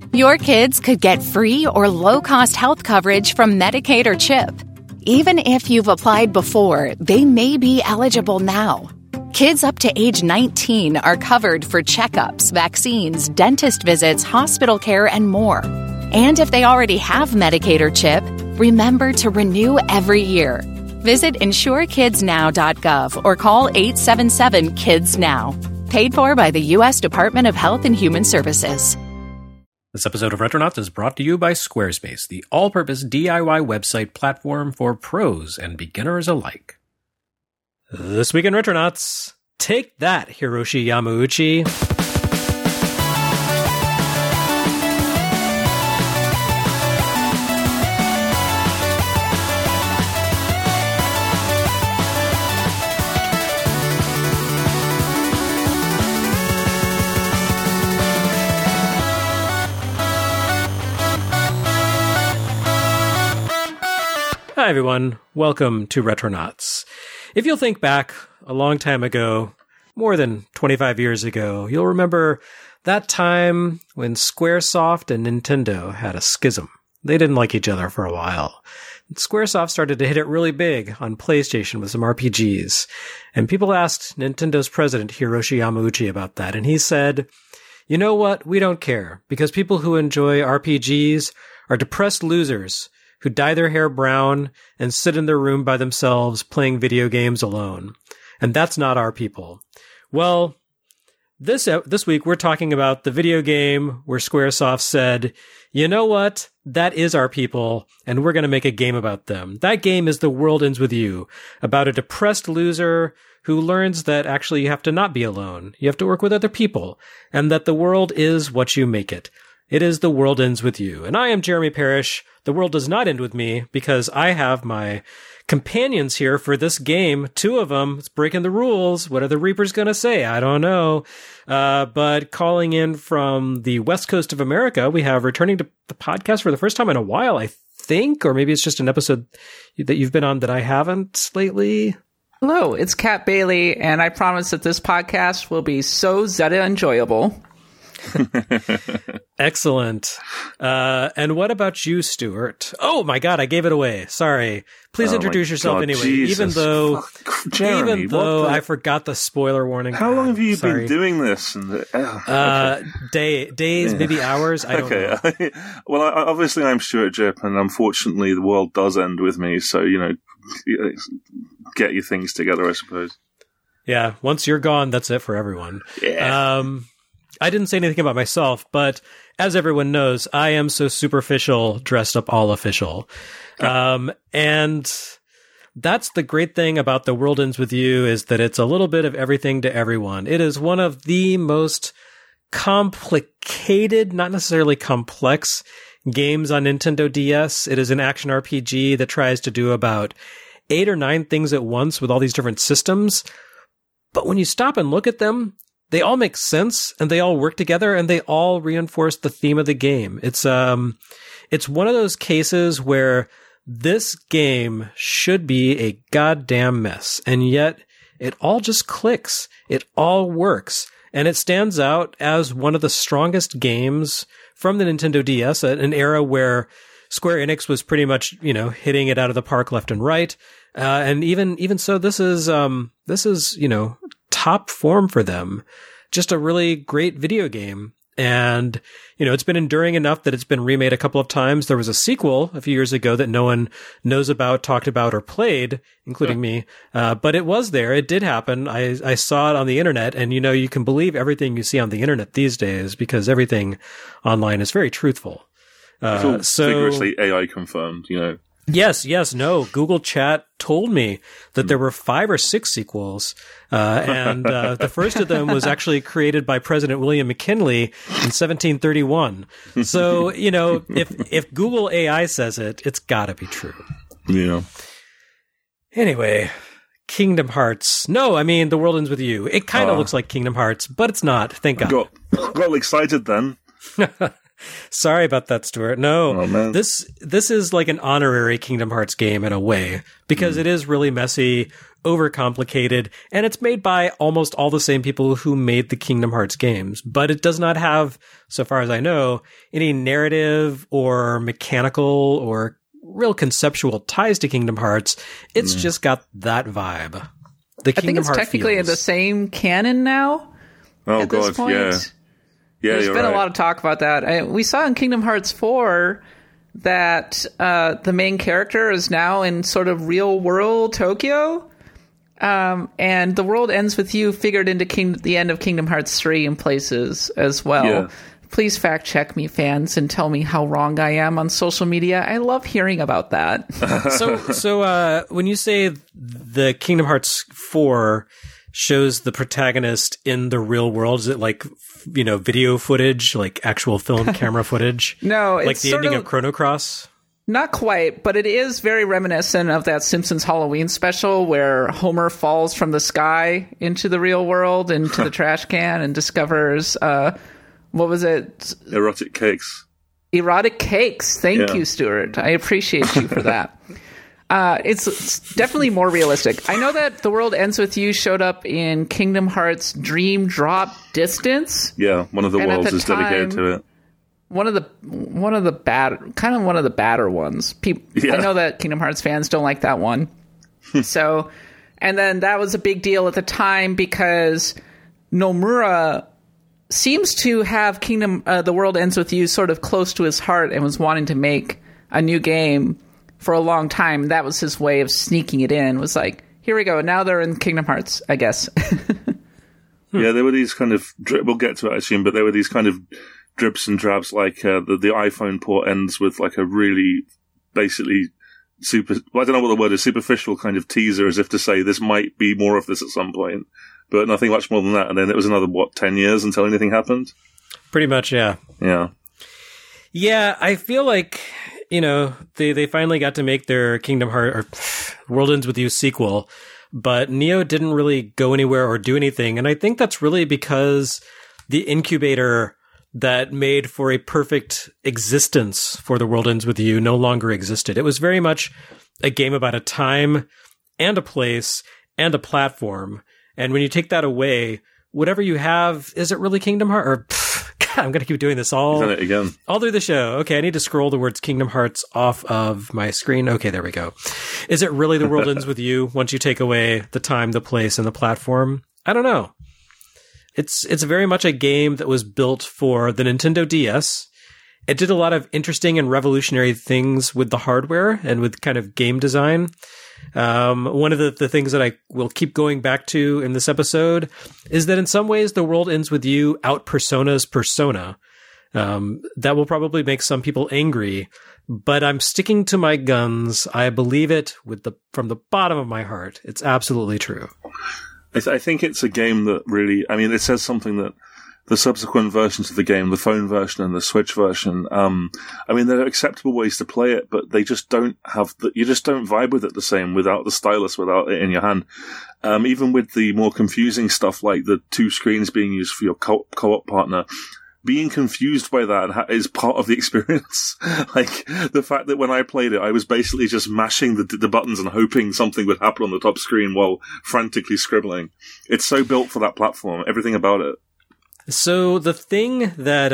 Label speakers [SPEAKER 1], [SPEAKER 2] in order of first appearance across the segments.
[SPEAKER 1] Your kids could get free or low-cost health coverage from Medicaid or CHIP. Even if you've applied before, they may be eligible now. Kids up to age 19 are covered for checkups, vaccines, dentist visits, hospital care, and more. And if they already have Medicaid or CHIP, remember to renew every year. Visit insurekidsnow.gov or call 877-KIDS-NOW. Paid for by the U.S. Department of Health and Human Services.
[SPEAKER 2] This episode of Retronauts is brought to you by Squarespace, the all-purpose DIY website platform for pros and beginners alike. This week in Retronauts, take that, Hiroshi Yamauchi. Hi, everyone. Welcome to Retronauts. If you'll think back a long time ago, more than 25 years ago, you'll remember that time when Squaresoft and Nintendo had a schism. They didn't like each other for a while. Squaresoft started to hit it really big on PlayStation with some RPGs. And people asked Nintendo's president, Hiroshi Yamauchi, about that. And he said, you know what? We don't care, because people who enjoy RPGs are depressed losers who dye their hair brown and sit in their room by themselves playing video games alone. And that's not our people. Well, this week we're talking about the video game where Squaresoft said, you know what? That is our people, and we're going to make a game about them. That game is The World Ends With You, about a depressed loser who learns that actually you have to not be alone. You have to work with other people, and that the world is what you make it. It is The World Ends With You. And I am Jeremy Parrish. The world does not end with me because I have my companions here for this game. Two of them. It's breaking the rules. What are the Reapers going to say? I don't know. But calling in from the West Coast of America, we have returning to the podcast for the first time in a while, I think, or maybe it's just an episode that you've been on that I haven't lately.
[SPEAKER 3] Hello, it's Kat Bailey, and I promise that this podcast will be so Zeta enjoyable.
[SPEAKER 2] Excellent. And what about you, Stuart? Oh my God, I gave it away. Sorry. Please introduce yourself anyway.
[SPEAKER 4] Jesus.
[SPEAKER 2] Even though
[SPEAKER 4] Jeremy,
[SPEAKER 2] I forgot the spoiler warning.
[SPEAKER 4] How long have you been doing this?
[SPEAKER 2] Days, maybe hours. I don't know.
[SPEAKER 4] Well, obviously I'm Stuart Jipp, and unfortunately the world does end with me. So get your things together, I suppose.
[SPEAKER 2] Yeah. Once you're gone, that's it for everyone.
[SPEAKER 4] Yeah.
[SPEAKER 2] I didn't say anything about myself, but as everyone knows, I am so superficial, dressed up all official. And that's the great thing about The World Ends With You, is that it's a little bit of everything to everyone. It is one of the most complicated, not necessarily complex, games on Nintendo DS. It is an action RPG that tries to do about 8 or 9 things at once with all these different systems. But when you stop and look at them, they all make sense, and they all work together, and they all reinforce the theme of the game. It's one of those cases where this game should be a goddamn mess, and yet it all just clicks. It all works, and it stands out as one of the strongest games from the Nintendo DS, an era where Square Enix was pretty much, hitting it out of the park left and right. And even so, this is top form for them. Just a really great video game. And, it's been enduring enough that it's been remade a couple of times. There was a sequel a few years ago that no one knows about, talked about, or played, including me. But it was there. It did happen. I saw it on the internet, and, you can believe everything you see on the internet these days because everything online is very truthful.
[SPEAKER 4] It's all vigorously AI confirmed,
[SPEAKER 2] Yes, no. Google Chat told me that there were 5 or 6 sequels, and the first of them was actually created by President William McKinley in 1731. So, if Google AI says it, it's gotta be true.
[SPEAKER 4] Yeah.
[SPEAKER 2] Anyway, Kingdom Hearts. No, I mean, The World Ends With You. It kind of looks like Kingdom Hearts, but it's not. Thank God.
[SPEAKER 4] Got excited then.
[SPEAKER 2] Sorry about that, Stuart. No,
[SPEAKER 4] Oh, man.
[SPEAKER 2] this is like an honorary Kingdom Hearts game in a way, because it is really messy, overcomplicated, and it's made by almost all the same people who made the Kingdom Hearts games. But it does not have, so far as I know, any narrative or mechanical or real conceptual ties to Kingdom Hearts. It's just got that vibe. The
[SPEAKER 3] I think it's technically in the same canon now.
[SPEAKER 4] Oh,
[SPEAKER 3] at this
[SPEAKER 4] God,
[SPEAKER 3] point.
[SPEAKER 4] yeah. Yeah,
[SPEAKER 3] There's
[SPEAKER 4] you're
[SPEAKER 3] been
[SPEAKER 4] right.
[SPEAKER 3] a lot of talk about that. We saw in Kingdom Hearts 4 that the main character is now in sort of real world Tokyo. And the world ends with you figured into the end of Kingdom Hearts 3 in places as well.
[SPEAKER 4] Yeah.
[SPEAKER 3] Please fact check me, fans, and tell me how wrong I am on social media. I love hearing about that.
[SPEAKER 2] So when you say the Kingdom Hearts 4 shows the protagonist in the real world, is it like, video footage, like actual film camera footage?
[SPEAKER 3] No,
[SPEAKER 2] like
[SPEAKER 3] it's
[SPEAKER 2] the ending of Chrono Cross?
[SPEAKER 3] Not quite, but it is very reminiscent of that Simpsons Halloween special where Homer falls from the sky into the real world, into the trash can, and discovers, what was it?
[SPEAKER 4] Erotic cakes.
[SPEAKER 3] Erotic cakes. Thank
[SPEAKER 4] Yeah.
[SPEAKER 3] you, Stuart. I appreciate you for that. It's definitely more realistic. I know that The World Ends With You showed up in Kingdom Hearts Dream Drop Distance.
[SPEAKER 4] Yeah, one of the
[SPEAKER 3] And at
[SPEAKER 4] worlds
[SPEAKER 3] the
[SPEAKER 4] is dedicated
[SPEAKER 3] time-
[SPEAKER 4] to it.
[SPEAKER 3] One of the badder ones.
[SPEAKER 4] Yeah.
[SPEAKER 3] I know that Kingdom Hearts fans don't like that one. So, and then that was a big deal at the time because Nomura seems to have The World Ends With You sort of close to his heart and was wanting to make a new game for a long time. That was his way of sneaking it in. Was like, here we go. Now they're in Kingdom Hearts, I guess.
[SPEAKER 4] Yeah, there were these kind of, we'll get to it, I assume, but there were these kind of drips and drabs, like the iPhone port ends with like a really, basically, I don't know what the word is, superficial kind of teaser, as if to say this might be more of this at some point, but nothing much more than that. And then it was another, 10 years until anything happened?
[SPEAKER 2] Pretty much, yeah.
[SPEAKER 4] Yeah.
[SPEAKER 2] Yeah, I feel like, they finally got to make their Kingdom Hearts or World Ends With You sequel, but Neo didn't really go anywhere or do anything. And I think that's really because the incubator that made for a perfect existence for The World Ends With You no longer existed. It was very much a game about a time and a place and a platform. And when you take that away, whatever you have, is it really Kingdom Hearts? Or, God, I'm going to keep doing this all
[SPEAKER 4] Done it again.
[SPEAKER 2] through the show. Okay, I need to scroll the words Kingdom Hearts off of my screen. Okay, there we go. Is it really The World Ends With You once you take away the time, the place, and the platform? I don't know. It's very much a game that was built for the Nintendo DS. It did a lot of interesting and revolutionary things with the hardware and with kind of game design. One of the things that I will keep going back to in this episode is that in some ways The World Ends With You out-personas Persona. That will probably make some people angry, but I'm sticking to my guns. I believe it from the bottom of my heart. It's absolutely true.
[SPEAKER 4] I think it's a game that really, it says something that the subsequent versions of the game, the phone version and the Switch version, there are acceptable ways to play it, but they just don't you just don't vibe with it the same without the stylus, without it in your hand. Even with the more confusing stuff like the two screens being used for your co-op partner, being confused by that is part of the experience. Like, the fact that when I played it, I was basically just mashing the buttons and hoping something would happen on the top screen while frantically scribbling. It's so built for that platform, everything about it.
[SPEAKER 2] So the thing that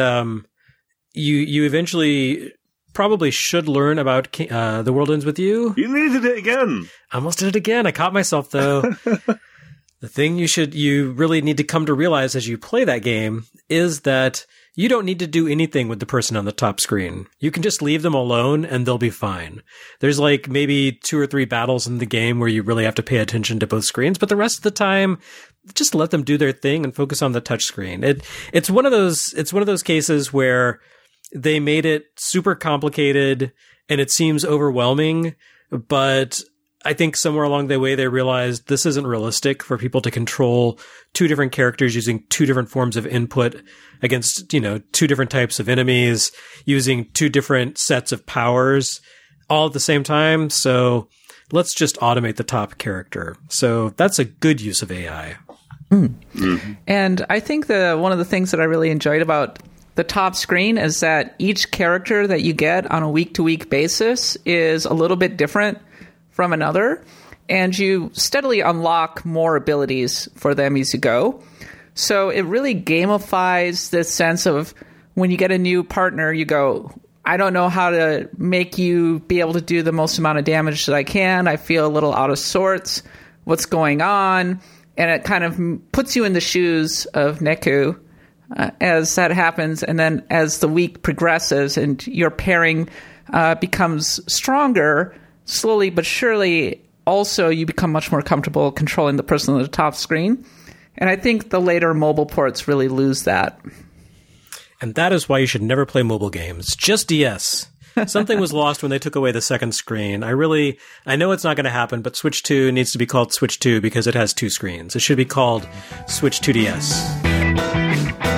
[SPEAKER 2] you eventually probably should learn about The World Ends With You.
[SPEAKER 4] You needed it again!
[SPEAKER 2] I almost did it again. I caught myself, though. The thing you really need to come to realize as you play that game is that you don't need to do anything with the person on the top screen. You can just leave them alone and they'll be fine. There's like maybe 2 or 3 battles in the game where you really have to pay attention to both screens, but the rest of the time, just let them do their thing and focus on the touch screen. It's one of those cases where they made it super complicated and it seems overwhelming, but I think somewhere along the way they realized this isn't realistic for people to control 2 different characters using 2 different forms of input against, 2 different types of enemies, using 2 different sets of powers all at the same time. So let's just automate the top character. So that's a good use of AI.
[SPEAKER 3] And I think one of the things that I really enjoyed about the top screen is that each character that you get on a week-to-week basis is a little bit different from another, and you steadily unlock more abilities for them as you go. So it really gamifies this sense of when you get a new partner, you go, I don't know how to make you be able to do the most amount of damage that I can. I feel a little out of sorts. What's going on? And it kind of puts you in the shoes of Neku as that happens. And then as the week progresses and your pairing becomes stronger, slowly but surely, also you become much more comfortable controlling the person on the top screen. And I think the later mobile ports really lose that.
[SPEAKER 2] And that is why you should never play mobile games. Just DS. Something was lost when they took away the second screen. I know it's not going to happen, but Switch 2 needs to be called Switch 2 because it has two screens. It should be called Switch 2DS.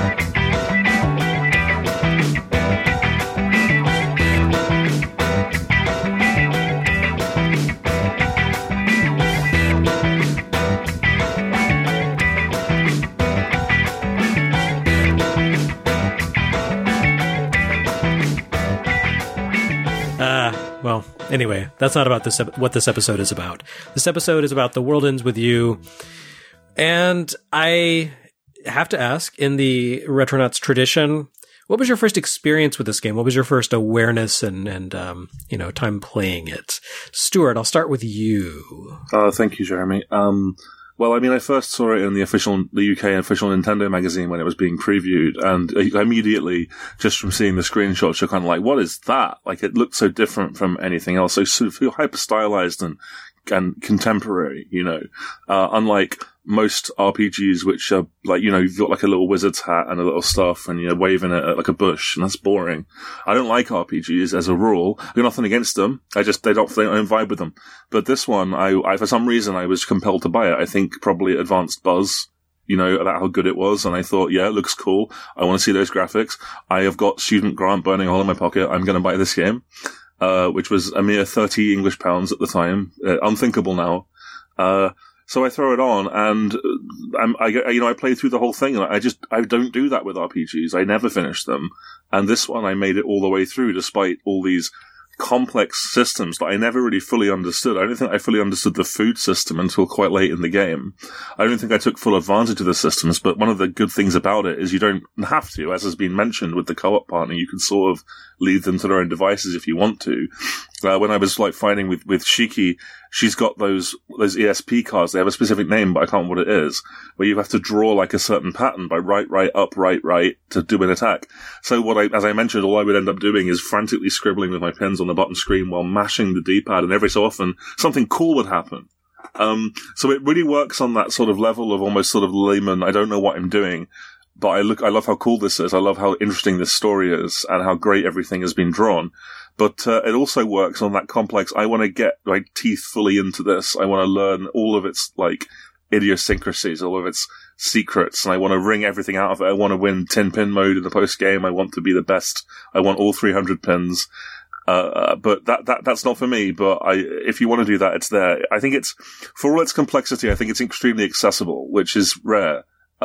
[SPEAKER 2] Well, anyway, that's not about what this episode is about. This episode is about The World Ends With You. And I have to ask, in the Retronauts tradition, what was your first experience with this game? What was your first awareness and time playing it? Stuart, I'll start with you.
[SPEAKER 4] Thank you, Jeremy. Well, I mean, I first saw it in the UK official Nintendo magazine when it was being previewed, and immediately, just from seeing the screenshots, you're kind of like, what is that? Like, it looked so different from anything else, so sort of hyper-stylized and contemporary, unlike most RPGs, which are like, you've got like a little wizard's hat and a little staff and you're waving it at like a bush, and that's boring. I don't like RPGs as a rule. I've got nothing against them. They don't vibe with them. But this one, I for some reason, I was compelled to buy it. I think probably advanced buzz, about how good it was. And I thought, yeah, it looks cool. I want to see those graphics. I have got student grant burning a hole in my pocket. I'm going to buy this game. Which was a mere 30 English pounds at the time. Unthinkable now. So I throw it on, and I play through the whole thing, and I don't do that with RPGs. I never finish them. And this one, I made it all the way through, despite all these complex systems that I never really fully understood. I don't think I fully understood the food system until quite late in the game. I don't think I took full advantage of the systems, but one of the good things about it is you don't have to, as has been mentioned with the co-op partner. You can sort of lead them to their own devices if you want to. When I was fighting with Shiki, she's got those ESP cards. They have a specific name, but I can't remember what it is, where you have to draw like a certain pattern by right, up, right to do an attack. So as I mentioned, all I would end up doing is frantically scribbling with my pens on the button screen while mashing the D-pad, and every so often something cool would happen. So it really works on that sort of level of almost sort of layman, I don't know what I'm doing, but I love how cool this is. I love how interesting this story is and how great everything has been drawn. But it also works on that complex, I want to get my teeth fully into this. I want to learn all of its idiosyncrasies, all of its secrets, and I want to wring everything out of it. I want to win 10-pin mode in the post-game. I want to be the best. I want all 300 pins. But that's not for me. But if you want to do that, it's there. I think it's, for all its complexity, I think it's extremely accessible, which is rare.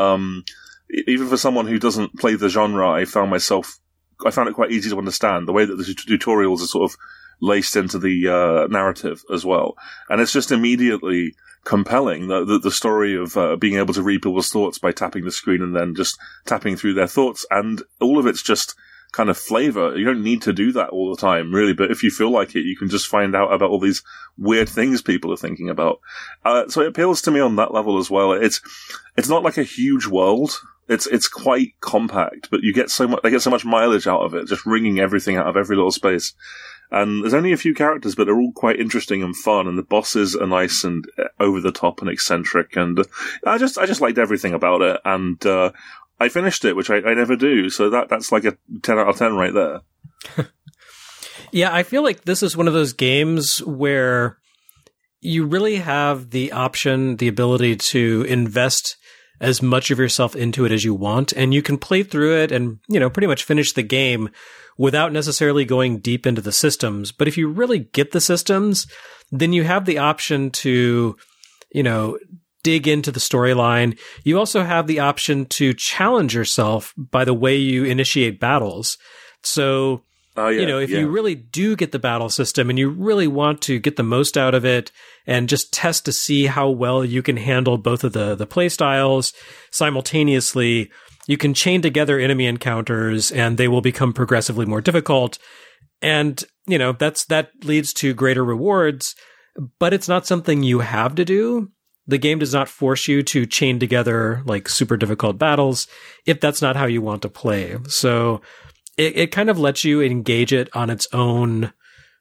[SPEAKER 4] Even for someone who doesn't play the genre, I found it quite easy to understand the way that the tutorials are sort of laced into the narrative as well. And it's just immediately compelling, the story of being able to read people's thoughts by tapping the screen and then just tapping through their thoughts. And all of it's just kind of flavor. You don't need to do that all the time, really, but if you feel like it, you can just find out about all these weird things people are thinking about. So it appeals to me on that level as well. It's not like a huge world. It's quite compact, but they get so much mileage out of it, just wringing everything out of every little space. And there's only a few characters, but they're all quite interesting and fun, and the bosses are nice and over the top and eccentric, and I just liked everything about it, and I finished it, which I never do, so that's like a 10 out of 10 right there.
[SPEAKER 2] Yeah, I feel like this is one of those games where you really have the option, the ability to invest as much of yourself into it as you want, and you can play through it and, pretty much finish the game without necessarily going deep into the systems. But if you really get the systems, then you have the option to, dig into the storyline. You also have the option to challenge yourself by the way you initiate battles. So, if you really do get the battle system and you really want to get the most out of it and just test to see how well you can handle both of the play styles simultaneously, you can chain together enemy encounters and they will become progressively more difficult. And, that leads to greater rewards, but it's not something you have to do. The game does not force you to chain together like super difficult battles if that's not how you want to play. So it kind of lets you engage it on its own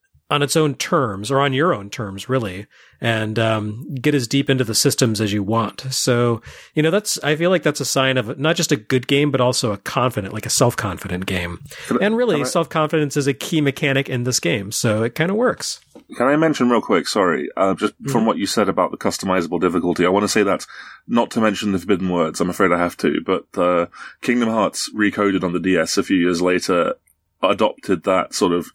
[SPEAKER 2] terms, or on your own terms, really, and get as deep into the systems as you want. So, I feel like that's a sign of not just a good game, but also a self-confident game. And really, self-confidence is a key mechanic in this game, so it kind of works.
[SPEAKER 4] Can I mention real quick, sorry, just from what you said about the customizable difficulty, I want to say that, not to mention the forbidden words, I'm afraid I have to, but Kingdom Hearts Recoded on the DS a few years later adopted that sort of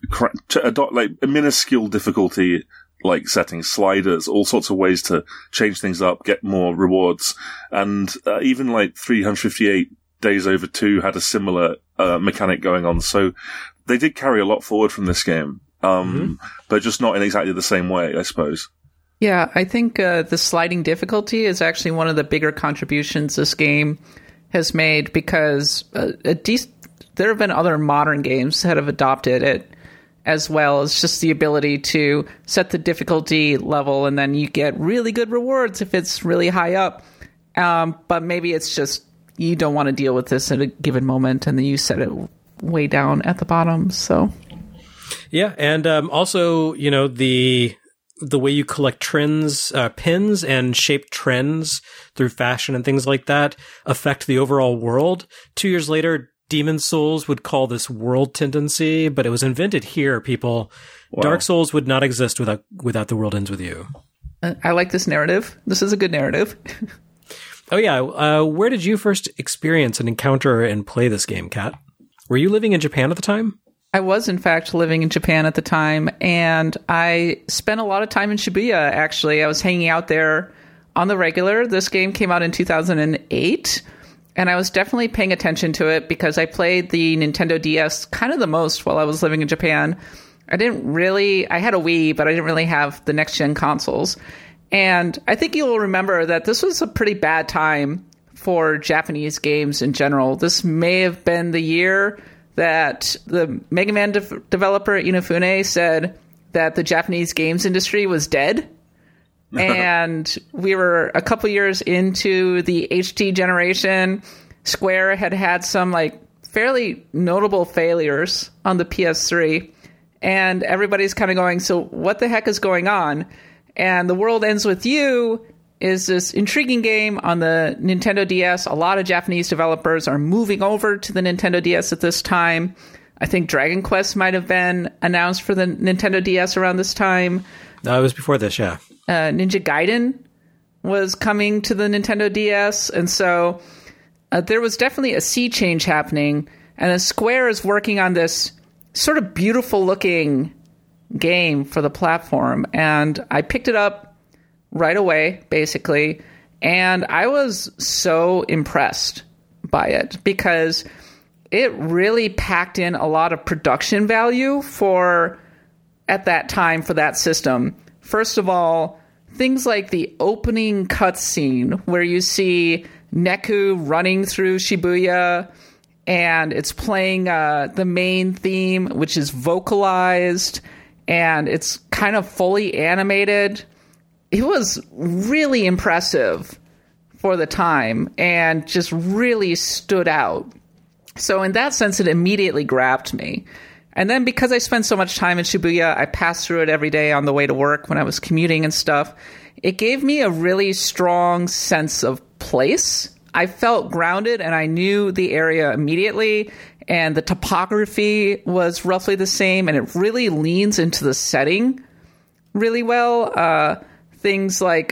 [SPEAKER 4] a minuscule difficulty, like setting sliders, all sorts of ways to change things up, get more rewards. And even like 358 Days Over 2 had a similar mechanic going on. So they did carry a lot forward from this game, but just not in exactly the same way, I suppose.
[SPEAKER 3] Yeah, I think the sliding difficulty is actually one of the bigger contributions this game has made, because there have been other modern games that have adopted it as well. As just the ability to set the difficulty level and then you get really good rewards if it's really high up. But maybe it's just you don't want to deal with this at a given moment and then you set it way down at the bottom. So,
[SPEAKER 2] yeah. And also, the way you collect pins and shape trends through fashion and things like that affect the overall world. 2 years later, Demon's Souls would call this world tendency, but it was invented here, people. Wow. Dark Souls would not exist without The World Ends With You.
[SPEAKER 3] I like this narrative. This is a good narrative.
[SPEAKER 2] Oh, yeah. Where did you first experience and encounter and play this game, Kat? Were you living in Japan at the time?
[SPEAKER 3] I was, in fact, living in Japan at the time, and I spent a lot of time in Shibuya, actually. I was hanging out there on the regular. This game came out in 2008. And I was definitely paying attention to it because I played the Nintendo DS kind of the most while I was living in Japan. I had a Wii, but I didn't really have the next-gen consoles. And I think you'll remember that this was a pretty bad time for Japanese games in general. This may have been the year that the Mega Man developer Inafune said that the Japanese games industry was dead. And we were a couple years into the HD generation. Square had some fairly notable failures on the PS3. And everybody's kind of going, so what the heck is going on? And The World Ends With You is this intriguing game on the Nintendo DS. A lot of Japanese developers are moving over to the Nintendo DS at this time. I think Dragon Quest might have been announced for the Nintendo DS around this time.
[SPEAKER 2] No, it was before this, yeah.
[SPEAKER 3] Ninja Gaiden was coming to the Nintendo DS, and so there was definitely a sea change happening, and then Square is working on this sort of beautiful-looking game for the platform, and I picked it up right away, basically, and I was so impressed by it, because it really packed in a lot of production value at that time for that system. First of all, things like the opening cutscene where you see Neku running through Shibuya and it's playing the main theme, which is vocalized, and it's kind of fully animated. It was really impressive for the time and just really stood out. So in that sense, it immediately grabbed me. And then because I spent so much time in Shibuya, I passed through it every day on the way to work when I was commuting and stuff. It gave me a really strong sense of place. I felt grounded and I knew the area immediately, and the topography was roughly the same, and it really leans into the setting really well. Things like,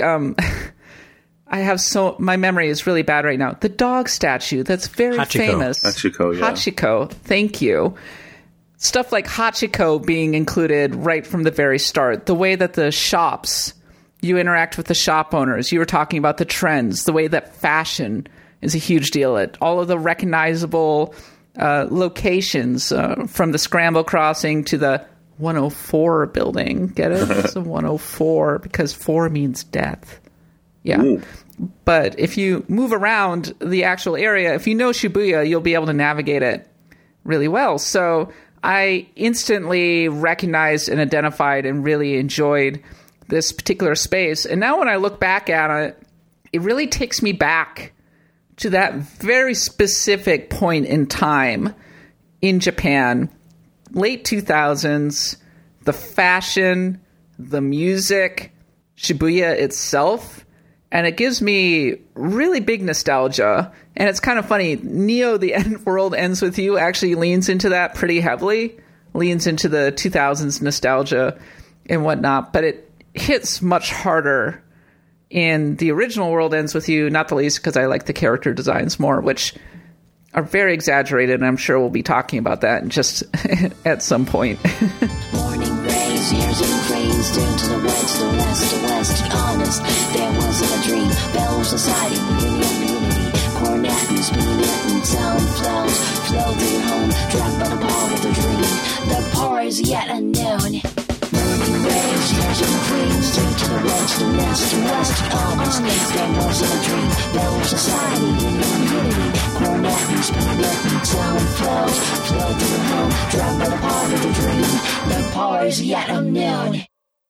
[SPEAKER 3] my memory is really bad right now. The dog statue, that's very famous.
[SPEAKER 4] Hachiko, yeah.
[SPEAKER 3] Hachiko, thank you. Stuff like Hachiko being included right from the very start. The way that the shops You interact with the shop owners. You were talking about the trends, the way that fashion is a huge deal. All of the recognizable locations, from the Scramble Crossing to the 104 building. Get it? It's a 104 because 4 means death. Yeah. Ooh. But if you move around the actual area, if you know Shibuya, you'll be able to navigate it really well. So I instantly recognized and identified and really enjoyed this particular space. And now when I look back at it, it really takes me back to that very specific point in time in Japan, late 2000s, the fashion, the music, Shibuya itself. And it gives me really big nostalgia. And it's kind of funny. Neo, the End World Ends With You actually leans into that pretty heavily, leans into the 2000s nostalgia and whatnot. But it hits much harder in the original World Ends With You, not the least because I like the character designs more, which are very exaggerated. And I'm sure we'll be talking about that just at some point.
[SPEAKER 5] Morning rays, years and cranes, down to the west, the west, the west. Honest, there wasn't a dream. Bell Society, unity. Cornet and Speedit and sound flows, flow through your home, trapped by the power of the dream. The power is yet unknown. Morning rays, years and cranes, down to the west, the west, the west. Honest, there wasn't a dream. Bell Society, unity. Cornet and Speedit and sound flows, flow through your home, trapped by the power of the dream. The power is yet unknown.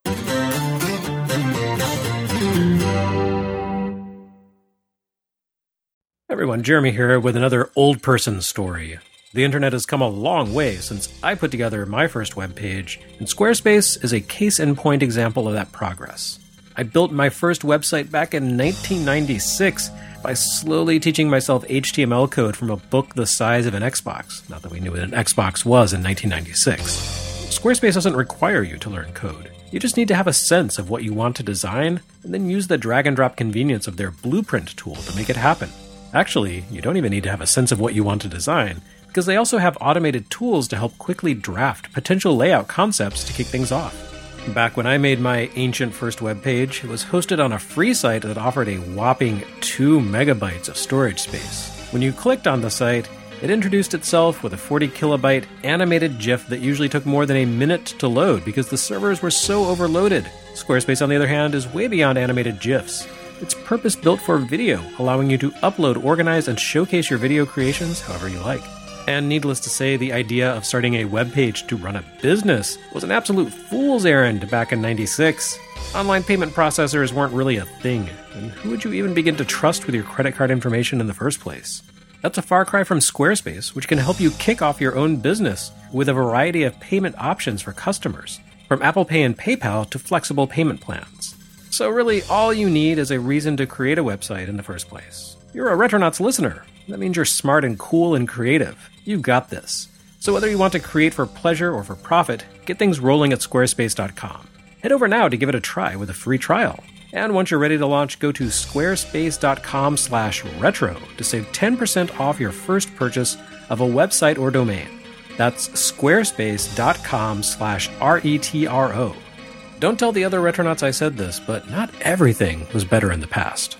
[SPEAKER 2] Everyone, Jeremy here with another old person story. The internet has come a long way since I put together my first web page, and Squarespace is a case-in-point example of that progress. I built my first website back in 1996 by slowly teaching myself HTML code from a book the size of an Xbox. Not that we knew what an Xbox was in 1996. Squarespace doesn't require you to learn code. You just need to have a sense of what you want to design, and then use the drag-and-drop convenience of their blueprint tool to make it happen. Actually, you don't even need to have a sense of what you want to design, because they also have automated tools to help quickly draft potential layout concepts to kick things off. Back when I made my ancient first web page, it was hosted on a free site that offered a whopping 2 megabytes of storage space. When you clicked on the site, it introduced itself with a 40 kilobyte animated GIF that usually took more than a minute to load because the servers were so overloaded. Squarespace, on the other hand, is way beyond animated GIFs. It's purpose-built for video, allowing you to upload, organize, and showcase your video creations however you like. And needless to say, the idea of starting a web page to run a business was an absolute fool's errand back in '96. Online payment processors weren't really a thing, and who would you even begin to trust with your credit card information in the first place? That's a far cry from Squarespace, which can help you kick off your own business with a variety of payment options for customers, from Apple Pay and PayPal to flexible payment plans. So really, all you need is a reason to create a website in the first place. You're a Retronauts listener. That means you're smart and cool and creative. You got this. So whether you want to create for pleasure or for profit, get things rolling at squarespace.com. Head over now to give it a try with a free trial. And once you're ready to launch, go to squarespace.com/retro to save 10% off your first purchase of a website or domain. That's squarespace.com/retro. Don't tell the other Retronauts I said this, but not everything was better in the past.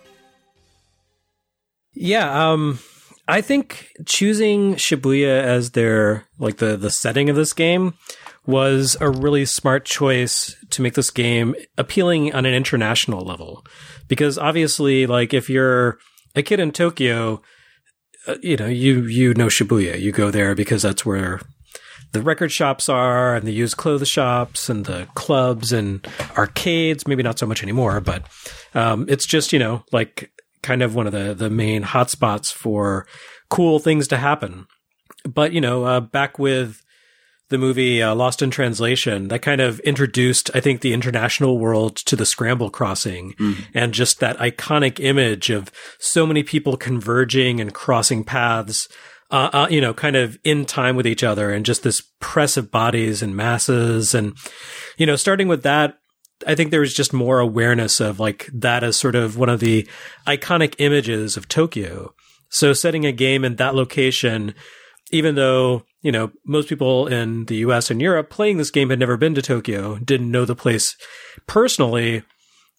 [SPEAKER 2] Yeah, I think choosing Shibuya as their, like, the setting of this game was a really smart choice to make this game appealing on an international level. Because obviously, like, if you're a kid in Tokyo, you know Shibuya. You go there because that's where the record shops are, and the used clothes shops, and the clubs and arcades. Maybe not so much anymore, but it's just, like, kind of one of the main hotspots for cool things to happen. But, back with the movie Lost in Translation, that kind of introduced, I think, the international world to the Scramble Crossing, and just that iconic image of so many people converging and crossing paths, kind of in time with each other, and just this press of bodies and masses. And, starting with that, I think there was just more awareness of, like, that as sort of one of the iconic images of Tokyo. So setting a game in that location, even though, most people in the US and Europe playing this game had never been to Tokyo, didn't know the place personally,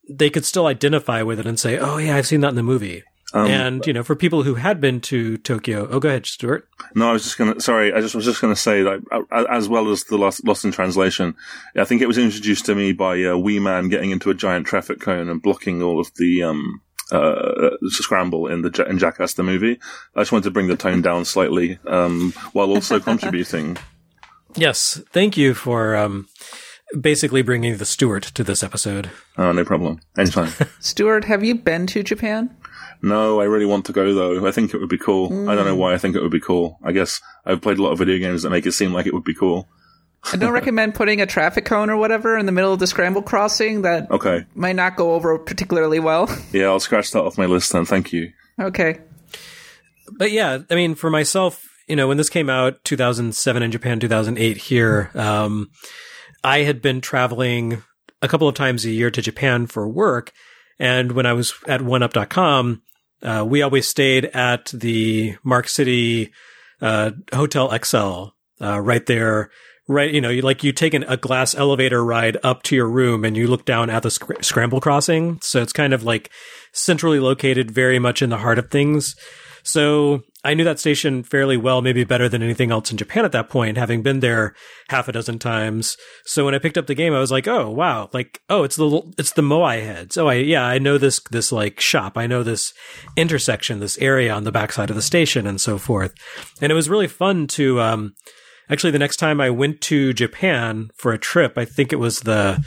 [SPEAKER 2] they could still identify with it and say, oh yeah, I've seen that in the movie. And, for people who had been to Tokyo, go ahead, Stuart.
[SPEAKER 4] No, I was just was just going to say that as well as the Lost in Translation, I think it was introduced to me by Wee Man getting into a giant traffic cone and blocking all of the scramble in Jackass the movie. I just wanted to bring the tone down slightly, while also contributing.
[SPEAKER 2] Yes, thank you for basically bringing the Stuart to this episode.
[SPEAKER 4] Oh, no problem. Anytime.
[SPEAKER 3] Stuart, have you been to Japan?
[SPEAKER 4] No, I really want to go, though. I think it would be cool. I don't know why I think it would be cool. I guess I've played a lot of video games that make it seem like it would be cool.
[SPEAKER 3] I don't recommend putting a traffic cone or whatever in the middle of the scramble crossing. That might not go over particularly well.
[SPEAKER 4] Yeah, I'll scratch that off my list then. Thank you.
[SPEAKER 3] Okay.
[SPEAKER 2] But yeah, I mean, for myself, when this came out, 2007 in Japan, 2008 here, I had been traveling a couple of times a year to Japan for work. And when I was at OneUp.com, we always stayed at the Mark City Hotel XL right there. Right, you take a glass elevator ride up to your room and you look down at the scramble crossing. So it's kind of like centrally located, very much in the heart of things. So I knew that station fairly well, maybe better than anything else in Japan at that point, having been there half a dozen times. So when I picked up the game, I was like, oh, wow. It's the Moai heads. Oh, I know this like shop. I know this intersection, this area on the backside of the station and so forth. And it was really fun to, actually the next time I went to Japan for a trip, I think it was the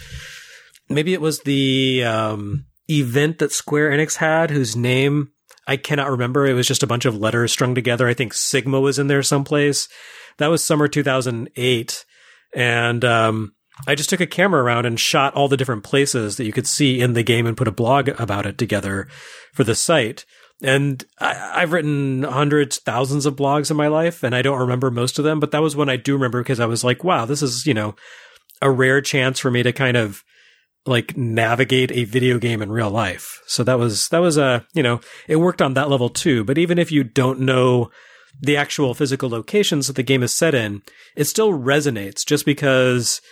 [SPEAKER 2] event that Square Enix had, whose name I cannot remember. It was just a bunch of letters strung together. I think Sigma was in there someplace. That was summer 2008. And I just took a camera around and shot all the different places that you could see in the game and put a blog about it together for the site. And I've written hundreds, thousands of blogs in my life, and I don't remember most of them. But that was one I do remember because I was like, wow, this is, a rare chance for me to kind of like navigate a video game in real life. So that was it worked on that level too. But even if you don't know the actual physical locations that the game is set in, it still resonates just because,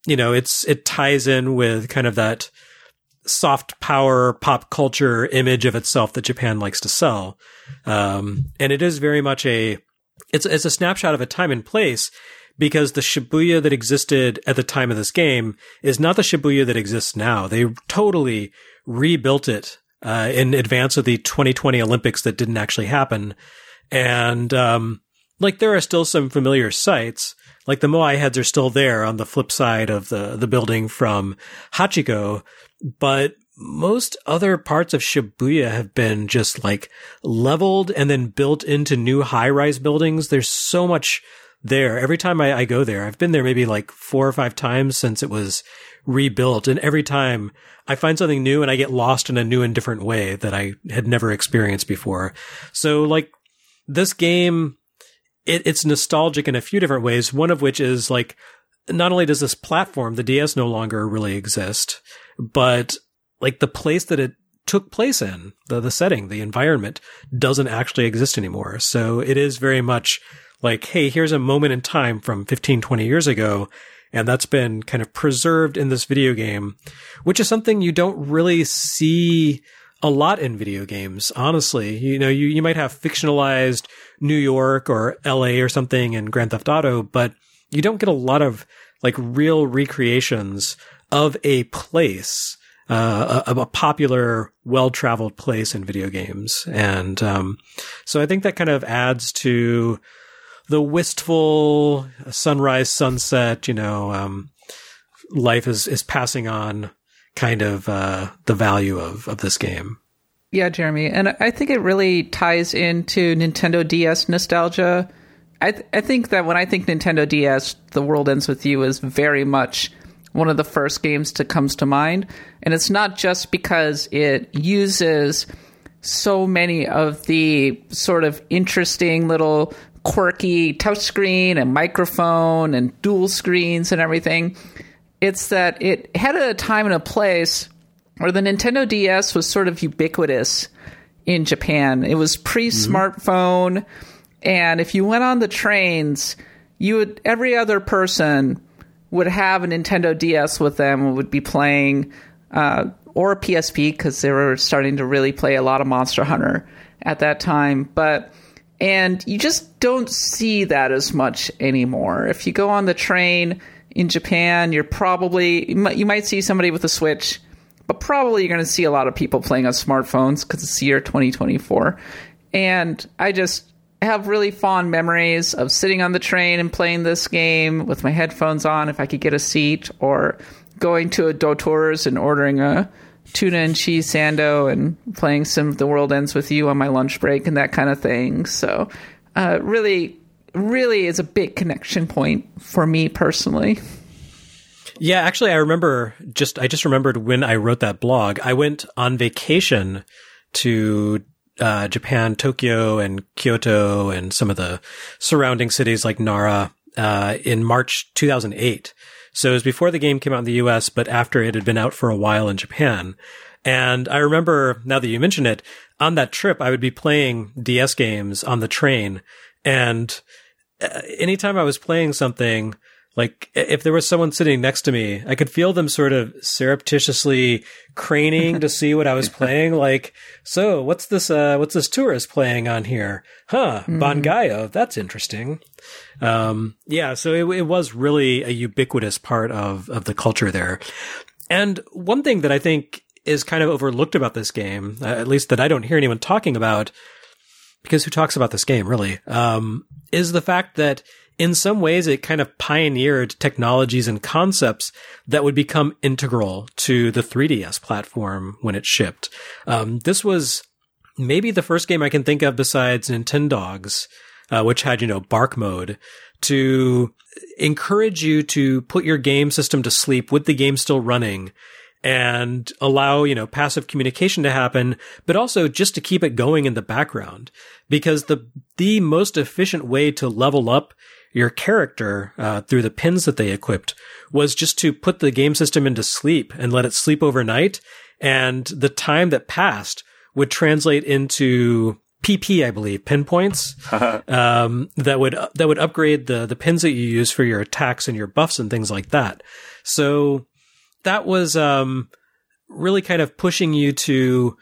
[SPEAKER 2] it ties in with kind of that soft power pop culture image of itself that Japan likes to sell. And it is very much it's a snapshot of a time and place, because the Shibuya that existed at the time of this game is not the Shibuya that exists now. They totally rebuilt it in advance of the 2020 Olympics that didn't actually happen. And there are still some familiar sites. Like the Moai heads are still there on the flip side of the building from Hachiko. But most other parts of Shibuya have been just like leveled and then built into new high-rise buildings. There's so much there. Every time I go there, I've been there maybe like 4 or 5 times since it was rebuilt. And every time I find something new and I get lost in a new and different way that I had never experienced before. So like this game, it's nostalgic in a few different ways. One of which is like, not only does this platform, the DS, no longer really exist, but like the place that it took place in, the setting, the environment doesn't actually exist anymore. So it is very much like, hey, here's a moment in time from 15, 20 years ago, and that's been kind of preserved in this video game, which is something you don't really see a lot in video games, honestly. You might have fictionalized New York or LA or something in Grand Theft Auto, but you don't get a lot of like real recreations of a place, a popular, well-traveled place in video games. And so I think that kind of adds to the wistful sunrise, sunset, life is passing on kind of the value of this game.
[SPEAKER 3] Yeah, Jeremy. And I think it really ties into Nintendo DS nostalgia. I think that when I think Nintendo DS, The World Ends With You is very much one of the first games that comes to mind. And it's not just because it uses so many of the sort of interesting little quirky touchscreen and microphone and dual screens and everything. It's that it had a time and a place where the Nintendo DS was sort of ubiquitous in Japan. It was pre-smartphone, and if you went on the trains, every other person would have a Nintendo DS with them and would be playing or PSP, because they were starting to really play a lot of Monster Hunter at that time. And you just don't see that as much anymore. If you go on the train in Japan, you might see somebody with a Switch, but probably you're going to see a lot of people playing on smartphones because it's the year 2024. And I just have really fond memories of sitting on the train and playing this game with my headphones on if I could get a seat, or going to a Dottores and ordering a tuna and cheese sando and playing some The World Ends With You on my lunch break and that kind of thing. So really is a big connection point for me personally.
[SPEAKER 2] Yeah, actually, I just remembered when I wrote that blog, I went on vacation to Japan, Tokyo and Kyoto and some of the surrounding cities like Nara in March 2008. So it was before the game came out in the US, but after it had been out for a while in Japan. And I remember, now that you mention it, on that trip, I would be playing DS games on the train. And anytime I was playing something, like if there was someone sitting next to me, I could feel them sort of surreptitiously craning to see what I was playing. Like, so what's this tourist playing on here? Huh. Bangayo. That's interesting. Yeah. So it was really a ubiquitous part of the culture there. And one thing that I think is kind of overlooked about this game, at least that I don't hear anyone talking about, because who talks about this game really, is the fact that in some ways, it kind of pioneered technologies and concepts that would become integral to the 3DS platform when it shipped. This was maybe the first game I can think of besides Nintendogs, which had, bark mode, to encourage you to put your game system to sleep with the game still running and allow, passive communication to happen, but also just to keep it going in the background. Because the most efficient way to level up your character through the pins that they equipped was just to put the game system into sleep and let it sleep overnight. And the time that passed would translate into PP, I believe, pin points, that would upgrade the pins that you use for your attacks and your buffs and things like that. So that was really kind of pushing you to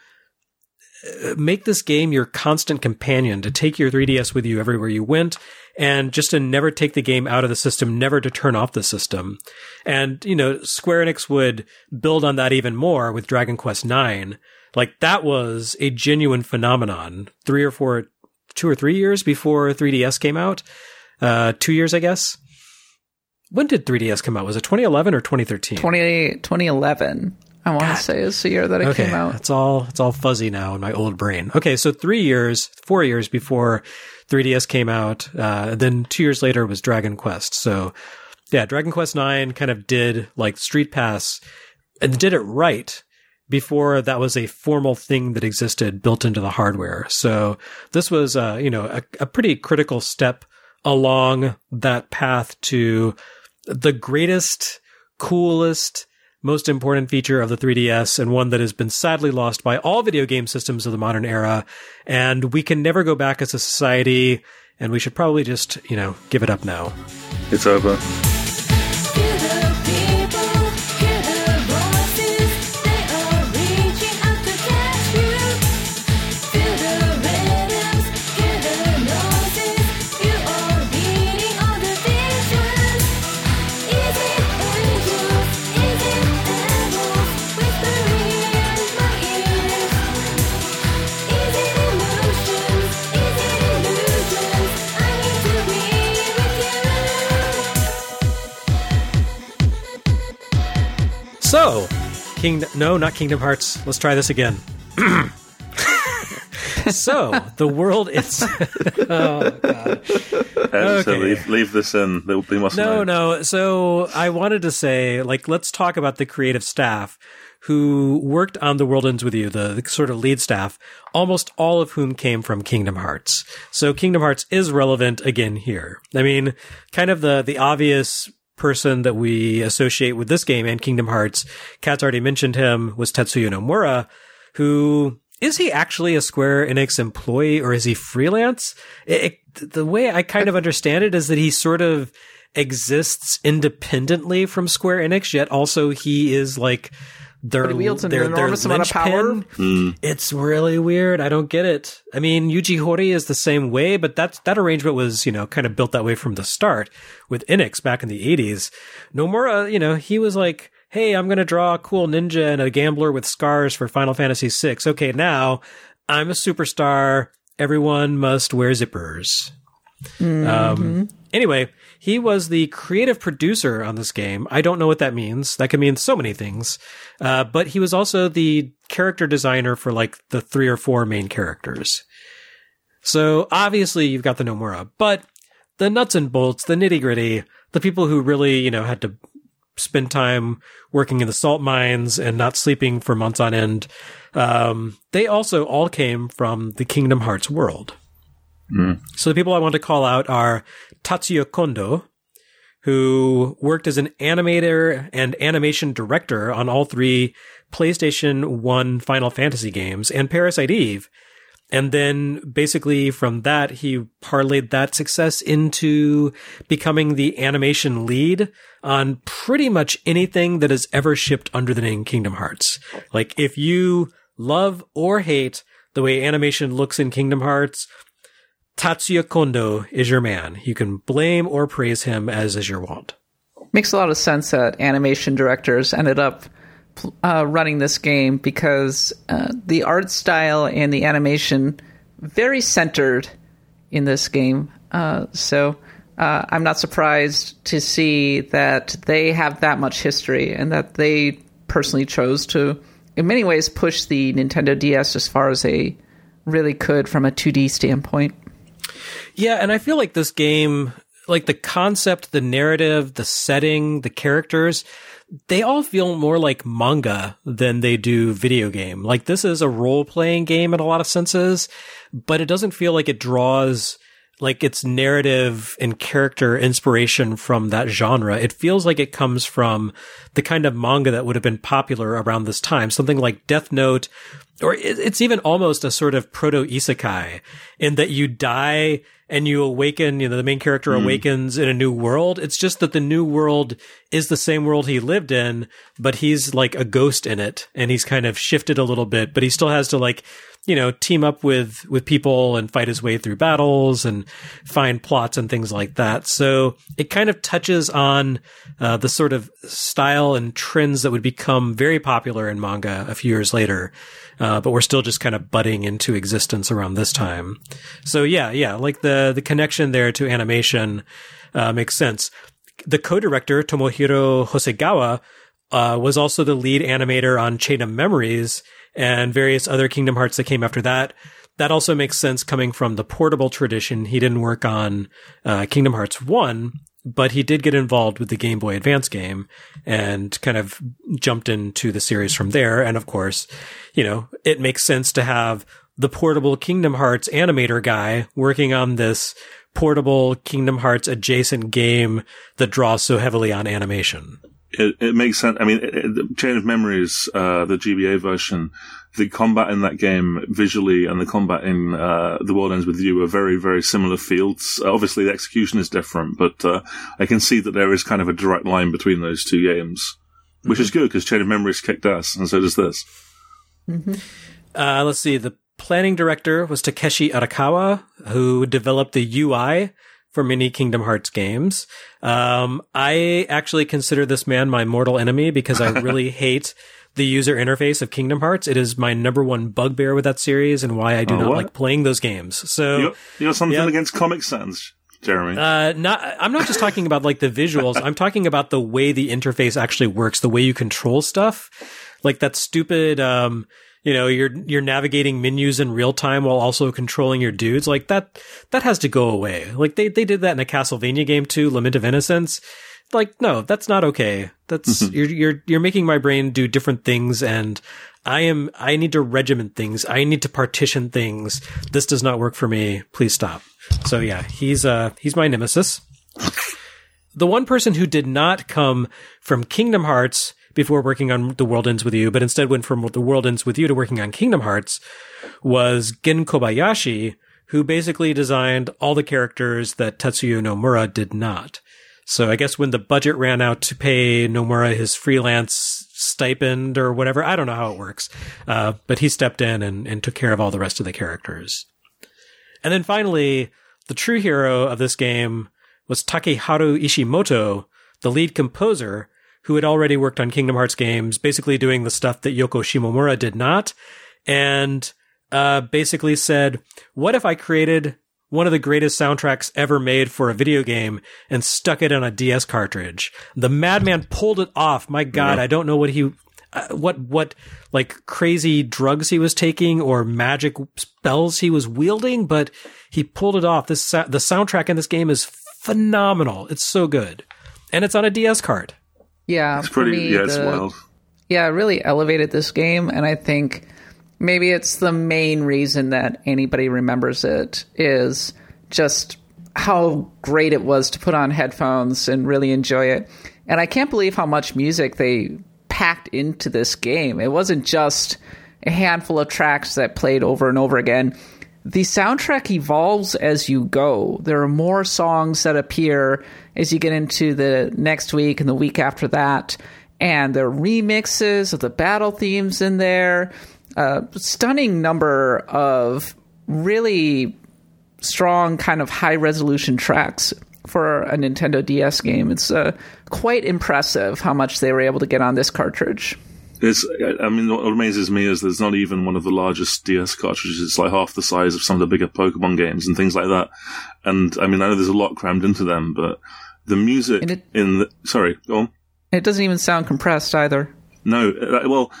[SPEAKER 2] make this game your constant companion, to take your 3DS with you everywhere you went, and just to never take the game out of the system, never to turn off the system. And, Square Enix would build on that even more with Dragon Quest IX. Like, that was a genuine phenomenon. 2 or 3 years before 3DS came out. 2 years, I guess. When did 3DS come out? Was it 2011 or 2013?
[SPEAKER 3] 2011. I want to say is the year that it came out. It's
[SPEAKER 2] all fuzzy now in my old brain. Okay, so 4 years before 3DS came out. Then 2 years later was Dragon Quest. So yeah, Dragon Quest IX kind of did like Street Pass and did it right before that was a formal thing that existed built into the hardware. So this was, a pretty critical step along that path to the greatest, coolest, most important feature of the 3DS, and one that has been sadly lost by all video game systems of the modern era. And we can never go back as a society, and we should probably just, give it up now.
[SPEAKER 4] It's over.
[SPEAKER 2] So, not Kingdom Hearts. Let's try this again. So, the world is... oh, God.
[SPEAKER 4] Okay. So leave this in. They must know.
[SPEAKER 2] No. So, I wanted to say, let's talk about the creative staff who worked on The World Ends With You, the sort of lead staff, almost all of whom came from Kingdom Hearts. So, Kingdom Hearts is relevant again here. I mean, kind of the obvious person that we associate with this game and Kingdom Hearts, Kat's already mentioned him, was Tetsuya Nomura, who... Is he actually a Square Enix employee or is he freelance? The way I kind of understand it is that he sort of exists independently from Square Enix, yet also he is like their
[SPEAKER 3] But he wields an
[SPEAKER 2] their
[SPEAKER 3] enormous amount of power.
[SPEAKER 2] linchpin. It's really weird. I don't get it. I mean, Yuji Horii is the same way, but that arrangement was, kind of built that way from the start with Enix back in the 80s. Nomura, he was like, hey, I'm going to draw a cool ninja and a gambler with scars for Final Fantasy VI. Okay, now I'm a superstar. Everyone must wear zippers. Anyway, he was the creative producer on this game. I don't know what that means. That can mean so many things. But he was also the character designer for like the 3 or 4 main characters. So obviously you've got the Nomura, but the nuts and bolts, the nitty gritty, the people who really, had to spend time working in the salt mines and not sleeping for months on end, they also all came from the Kingdom Hearts world. So the people I want to call out are Tatsuya Kondo, who worked as an animator and animation director on all 3 PlayStation 1 Final Fantasy games and Parasite Eve. And then basically from that, he parlayed that success into becoming the animation lead on pretty much anything that has ever shipped under the name Kingdom Hearts. Like if you love or hate the way animation looks in Kingdom Hearts, Tatsuya Kondo is your man. You can blame or praise him as is your want.
[SPEAKER 3] Makes a lot of sense that animation directors ended up running this game because the art style and the animation very centered in this game. So I'm not surprised to see that they have that much history and that they personally chose to, in many ways, push the Nintendo DS as far as they really could from a 2D standpoint.
[SPEAKER 2] Yeah, and I feel like this game, like the concept, the narrative, the setting, the characters, they all feel more like manga than they do video game. Like this is a role-playing game in a lot of senses, but it doesn't feel like it draws like its narrative and character inspiration from that genre. It feels like it comes from the kind of manga that would have been popular around this time, something like Death Note, or it's even almost a sort of proto-isekai in that you die and you awaken, the main character awakens in a new world. It's just that the new world is the same world he lived in, but he's like a ghost in it and he's kind of shifted a little bit, but he still has to like, team up with people and fight his way through battles and find plots and things like that. So it kind of touches on the sort of style and trends that would become very popular in manga a few years later. But we're still just kind of budding into existence around this time. So yeah, like the connection there to animation makes sense. The co-director, Tomohiro Hosogawa, was also the lead animator on Chain of Memories and various other Kingdom Hearts that came after that. That also makes sense coming from the portable tradition. He didn't work on Kingdom Hearts 1, but he did get involved with the Game Boy Advance game and kind of jumped into the series from there. And of course, it makes sense to have the portable Kingdom Hearts animator guy working on this portable Kingdom Hearts adjacent game that draws so heavily on animation.
[SPEAKER 4] It makes sense. I mean, Chain of Memories, the GBA version, the combat in that game visually and the combat in The World Ends With You are very, very similar fields. Obviously, the execution is different, but I can see that there is kind of a direct line between those two games, which is good because Chain of Memories kicked ass, and so does this.
[SPEAKER 2] Let's see. The planning director was Takeshi Arakawa, who developed the UI for many Kingdom Hearts games. I actually consider this man my mortal enemy because I really hate the user interface of Kingdom Hearts. It is my number one bugbear with that series and why I do not like playing those games. So
[SPEAKER 4] you got something against Comic Sans, Jeremy?
[SPEAKER 2] I'm not just talking about like the visuals. I'm talking about the way the interface actually works, the way you control stuff. Like that stupid, you're navigating menus in real time while also controlling your dudes. Like that has to go away. Like they did that in a Castlevania game too, Lament of Innocence. Like, no, that's not okay. That's, you're making my brain do different things and I need to regiment things. I need to partition things. This does not work for me. Please stop. So yeah, he's my nemesis. The one person who did not come from Kingdom Hearts before working on The World Ends With You, but instead went from The World Ends With You to working on Kingdom Hearts was Gen Kobayashi, who basically designed all the characters that Tetsuya Nomura did not. So I guess when the budget ran out to pay Nomura his freelance stipend or whatever, I don't know how it works, but he stepped in and took care of all the rest of the characters. And then finally, the true hero of this game was Takeharu Ishimoto, the lead composer, who had already worked on Kingdom Hearts games, basically doing the stuff that Yoko Shimomura did not, and basically said, what if I created one of the greatest soundtracks ever made for a video game and stuck it on a DS cartridge? The madman pulled it off. My God, I don't know what he... what like crazy drugs he was taking or magic spells he was wielding, but he pulled it off. The soundtrack in this game is phenomenal. It's so good. And it's on a DS card.
[SPEAKER 3] Yeah.
[SPEAKER 4] It's pretty, it's wild.
[SPEAKER 3] Yeah, it really elevated this game, and I think maybe it's the main reason that anybody remembers it is just how great it was to put on headphones and really enjoy it. And I can't believe how much music they packed into this game. It wasn't just a handful of tracks that played over and over again. The soundtrack evolves as you go. There are more songs that appear as you get into the next week and the week after that. And there are remixes of the battle themes in there. Stunning number of really strong kind of high-resolution tracks for a Nintendo DS game. It's quite impressive how much they were able to get on this cartridge.
[SPEAKER 4] I mean, what amazes me is there's not even one of the largest DS cartridges. It's like half the size of some of the bigger Pokemon games and things like that. And I mean, I know there's a lot crammed into them, but the music sorry, go on.
[SPEAKER 3] It doesn't even sound compressed either.
[SPEAKER 4] No, well,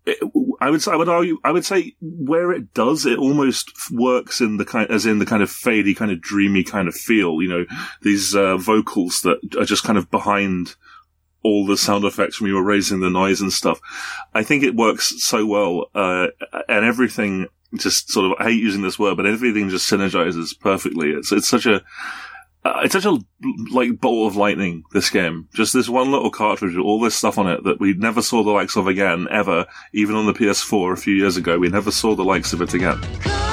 [SPEAKER 4] I would say where it does, it almost works in the kind of fadey, kind of dreamy kind of feel. You know, these vocals that are just kind of behind all the sound effects when you were raising the noise and stuff. I think it works so well, and everything just sort of, I hate using this word, but everything just synergizes perfectly. It's such a like bolt of lightning, this game. Just this one little cartridge with all this stuff on it that we never saw the likes of again, ever. Even on the PS4 a few years ago, we never saw the likes of it again.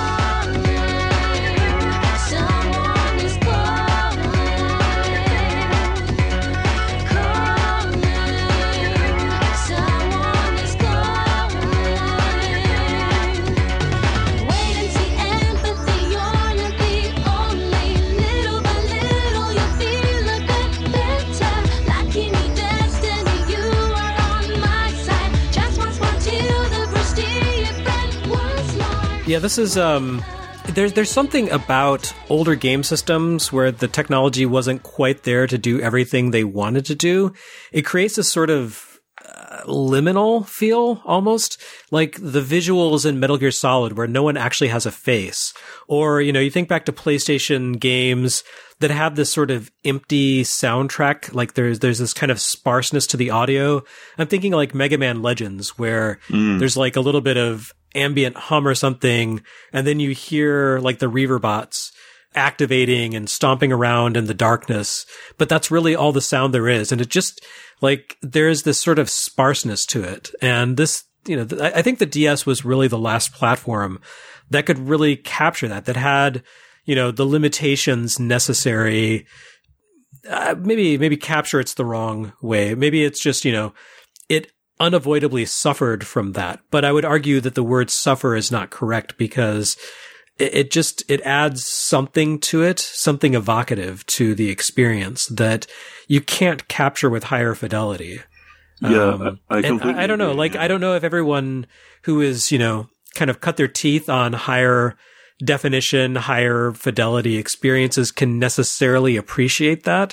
[SPEAKER 2] Yeah, this is, there's something about older game systems where the technology wasn't quite there to do everything they wanted to do. It creates this sort of liminal feel, almost like the visuals in Metal Gear Solid where no one actually has a face. Or, you know, you think back to PlayStation games that have this sort of empty soundtrack, like there's this kind of sparseness to the audio. I'm thinking like Mega Man Legends, where there's like a little bit of ambient hum or something, and then you hear like the Reaverbots activating and stomping around in the darkness, but that's really all the sound there is. And it just, like, there's this sort of sparseness to it. And this, you know, I think the DS was really the last platform that could really capture that had, you know, the limitations necessary. Maybe capture it's the wrong way. Maybe it's just, you know, it unavoidably suffered from that. But I would argue that the word suffer is not correct, because it adds something to it, something evocative to the experience that you can't capture with higher fidelity.
[SPEAKER 4] Yeah, I completely
[SPEAKER 2] I don't know.
[SPEAKER 4] agree.
[SPEAKER 2] Like, I don't know if everyone who is, you know, kind of cut their teeth on higher definition, higher fidelity experiences can necessarily appreciate that.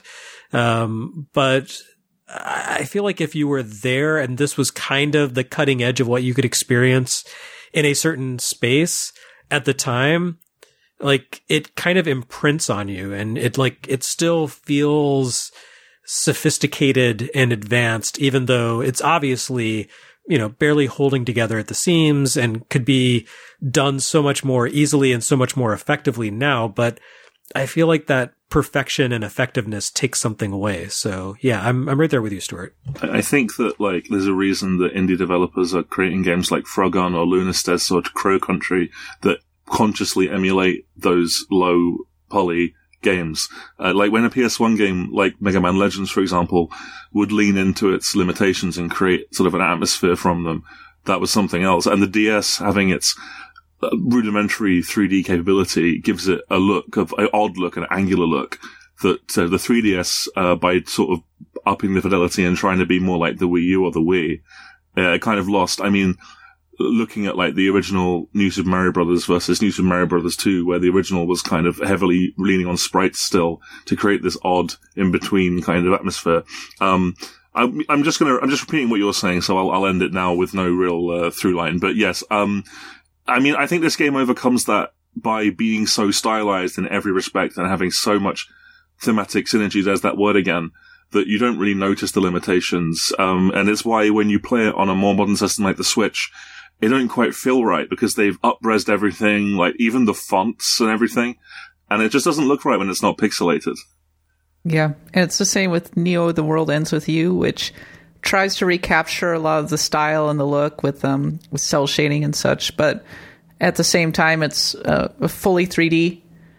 [SPEAKER 2] But I feel like if you were there and this was kind of the cutting edge of what you could experience in a certain space at the time, like, it kind of imprints on you, and it still feels sophisticated and advanced, even though it's obviously, you know, barely holding together at the seams and could be done so much more easily and so much more effectively now. But I feel like that perfection and effectiveness takes something away. So yeah, I'm right there with you, Stuart.
[SPEAKER 4] I think that, like, there's a reason that indie developers are creating games like Frogon or Lunastez or Crow Country that consciously emulate those low poly games. Like when a PS1 game, like Mega Man Legends, for example, would lean into its limitations and create sort of an atmosphere from them, that was something else. And the DS having its rudimentary 3D capability gives it a look of an odd look, an angular look that the 3DS, by sort of upping the fidelity and trying to be more like the Wii U or the Wii, kind of lost. I mean, looking at like the original New Super Mario Brothers versus New Super Mario Brothers 2, where the original was kind of heavily leaning on sprites still to create this odd in-between kind of atmosphere. I'm just repeating what you're saying, so I'll end it now with no real through line. But yes, I mean, I think this game overcomes that by being so stylized in every respect and having so much thematic synergy, there's that word again, that you don't really notice the limitations. And it's why when you play it on a more modern system like the Switch, it don't quite feel right because they've up-resed everything, like even the fonts and everything. And it just doesn't look right when it's not pixelated.
[SPEAKER 3] Yeah, and it's the same with Neo: The World Ends With You, which tries to recapture a lot of the style and the look with cell shading and such, but at the same time, it's fully 3D,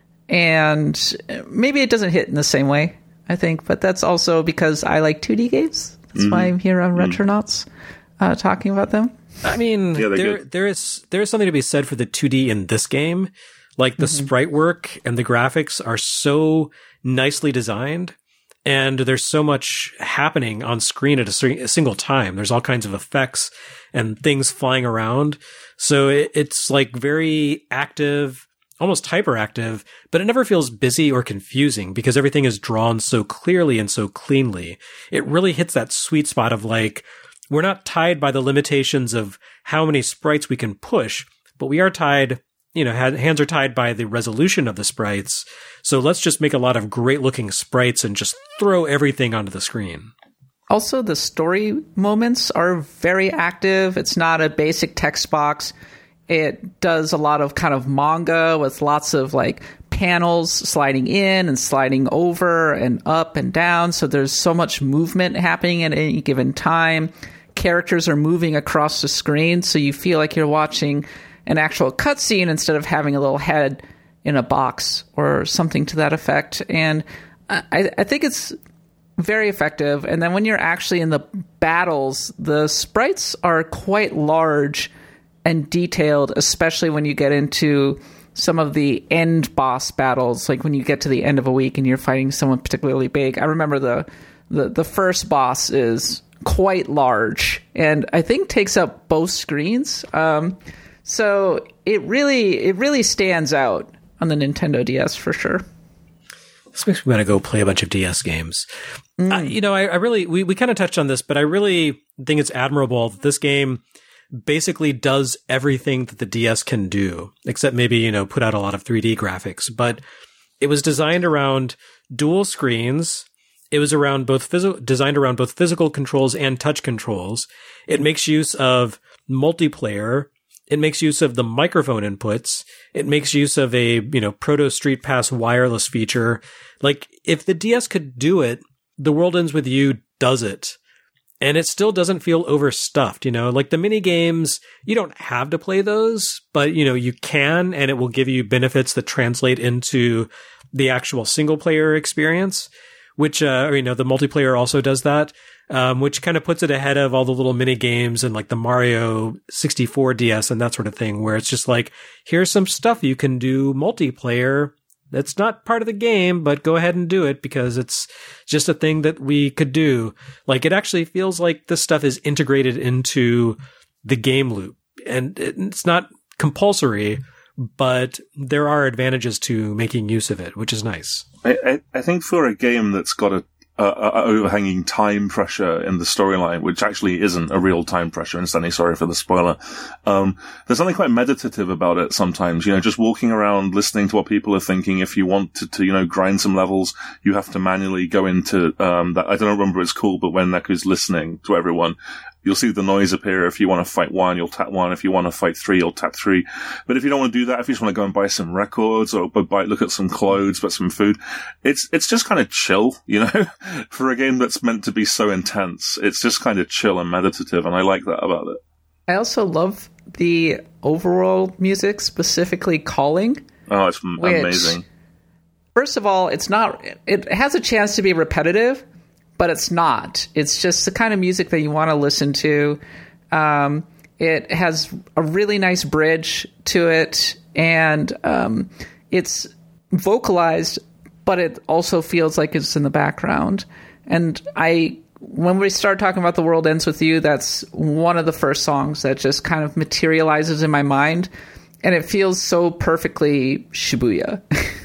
[SPEAKER 3] and maybe it doesn't hit in the same way, I think, but that's also because I like 2D games. That's why I'm here on Retronauts talking about them.
[SPEAKER 2] I mean, there is something to be said for the 2D in this game. Like the sprite work and the graphics are so nicely designed, and there's so much happening on screen at a single time. There's all kinds of effects and things flying around. So it's like very active, almost hyperactive, but it never feels busy or confusing because everything is drawn so clearly and so cleanly. It really hits that sweet spot of like, we're not tied by the limitations of how many sprites we can push, but we are tied, hands are tied by the resolution of the sprites. So let's just make a lot of great looking sprites and just throw everything onto the screen.
[SPEAKER 3] Also, the story moments are very active. It's not a basic text box. It does a lot of kind of manga with lots of like panels sliding in and sliding over and up and down. So there's so much movement happening at any given time. Characters are moving across the screen, so you feel like you're watching an actual cutscene instead of having a little head in a box or something to that effect. And I think it's very effective. And then when you're actually in the battles, the sprites are quite large and detailed, especially when you get into some of the end boss battles, like when you get to the end of a week and you're fighting someone particularly big. I remember the first boss is quite large and I think takes up both screens. So it really stands out on the Nintendo DS for sure.
[SPEAKER 2] This makes me want to go play a bunch of DS games. I really, we kind of touched on this, but I really think it's admirable that this game basically does everything that the DS can do, except maybe, put out a lot of 3D graphics. But it was designed around dual screens. It was designed around both physical controls and touch controls. It makes use of multiplayer. It makes use of the microphone inputs. It makes use of a, Proto Street Pass wireless feature. Like, if the DS could do it, The World Ends With You does it. And it still doesn't feel overstuffed, like the mini games, you don't have to play those, but you can, and it will give you benefits that translate into the actual single player experience, which, the multiplayer also does that, which kind of puts it ahead of all the little mini games and like the Mario 64 DS and that sort of thing, where it's just like, here's some stuff you can do multiplayer. That's not part of the game, but go ahead and do it because it's just a thing that we could do. Like, it actually feels like this stuff is integrated into the game loop. And it's not compulsory, but there are advantages to making use of it, which is nice.
[SPEAKER 4] I think for a game that's got a overhanging time pressure in the storyline, which actually isn't a real time pressure, instantly sorry for the spoiler. There's something quite meditative about it sometimes, just walking around, listening to what people are thinking. If you want to grind some levels, you have to manually go into, that, I don't remember what it's called, but when Neku's listening to everyone, you'll see the noise appear. If you want to fight one, you'll tap one. If you want to fight three, you'll tap three. But if you don't want to do that, if you just want to go and buy some records or look at some clothes, buy some food, it's just kind of chill, for a game that's meant to be so intense. It's just kind of chill and meditative, and I like that about it.
[SPEAKER 3] I also love the overall music, specifically Calling.
[SPEAKER 4] Oh, it's amazing.
[SPEAKER 3] First of all, it's not. It has a chance to be repetitive, but it's not. It's just the kind of music that you want to listen to. It has a really nice bridge to it, and it's vocalized, but it also feels like it's in the background. And when we start talking about The World Ends With You, that's one of the first songs that just kind of materializes in my mind, and it feels so perfectly Shibuya.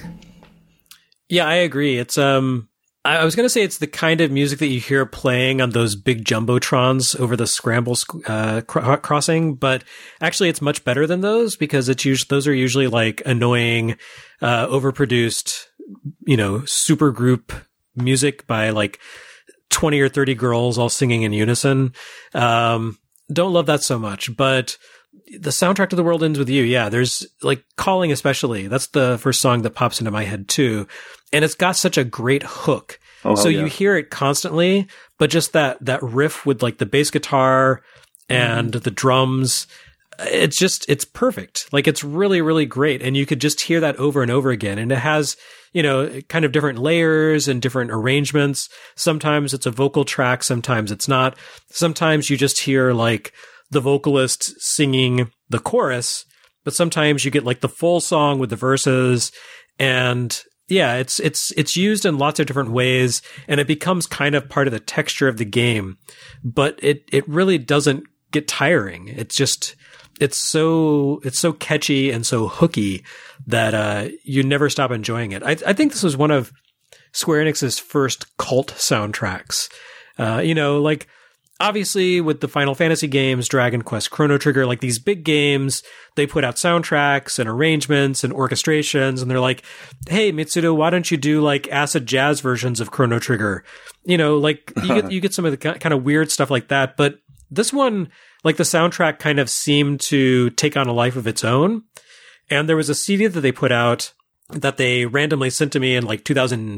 [SPEAKER 2] Yeah, I agree. It's I was going to say it's the kind of music that you hear playing on those big jumbotrons over the scramble crossing, but actually it's much better than those because those are usually like annoying, overproduced, super group music by like 20 or 30 girls all singing in unison. Don't love that so much, but the soundtrack to The World Ends With You, yeah, there's like Calling especially. That's the first song that pops into my head too. And it's got such a great hook. You hear it constantly, but just that riff with like the bass guitar and the drums, it's perfect. Like it's really, really great. And you could just hear that over and over again. And it has, kind of different layers and different arrangements. Sometimes it's a vocal track. Sometimes it's not. Sometimes you just hear like the vocalist singing the chorus, but sometimes you get like the full song with the verses. And yeah, it's used in lots of different ways, and it becomes kind of part of the texture of the game, but it really doesn't get tiring. It's so catchy and so hooky that you never stop enjoying it. I think this was one of Square Enix's first cult soundtracks. Like obviously with the Final Fantasy games, Dragon Quest, Chrono Trigger, like these big games, they put out soundtracks and arrangements and orchestrations, and they're like, hey, Mitsuda, why don't you do like acid jazz versions of Chrono Trigger? Like you get some of the kind of weird stuff like that. But this one, like the soundtrack kind of seemed to take on a life of its own. And there was a CD that they put out that they randomly sent to me in like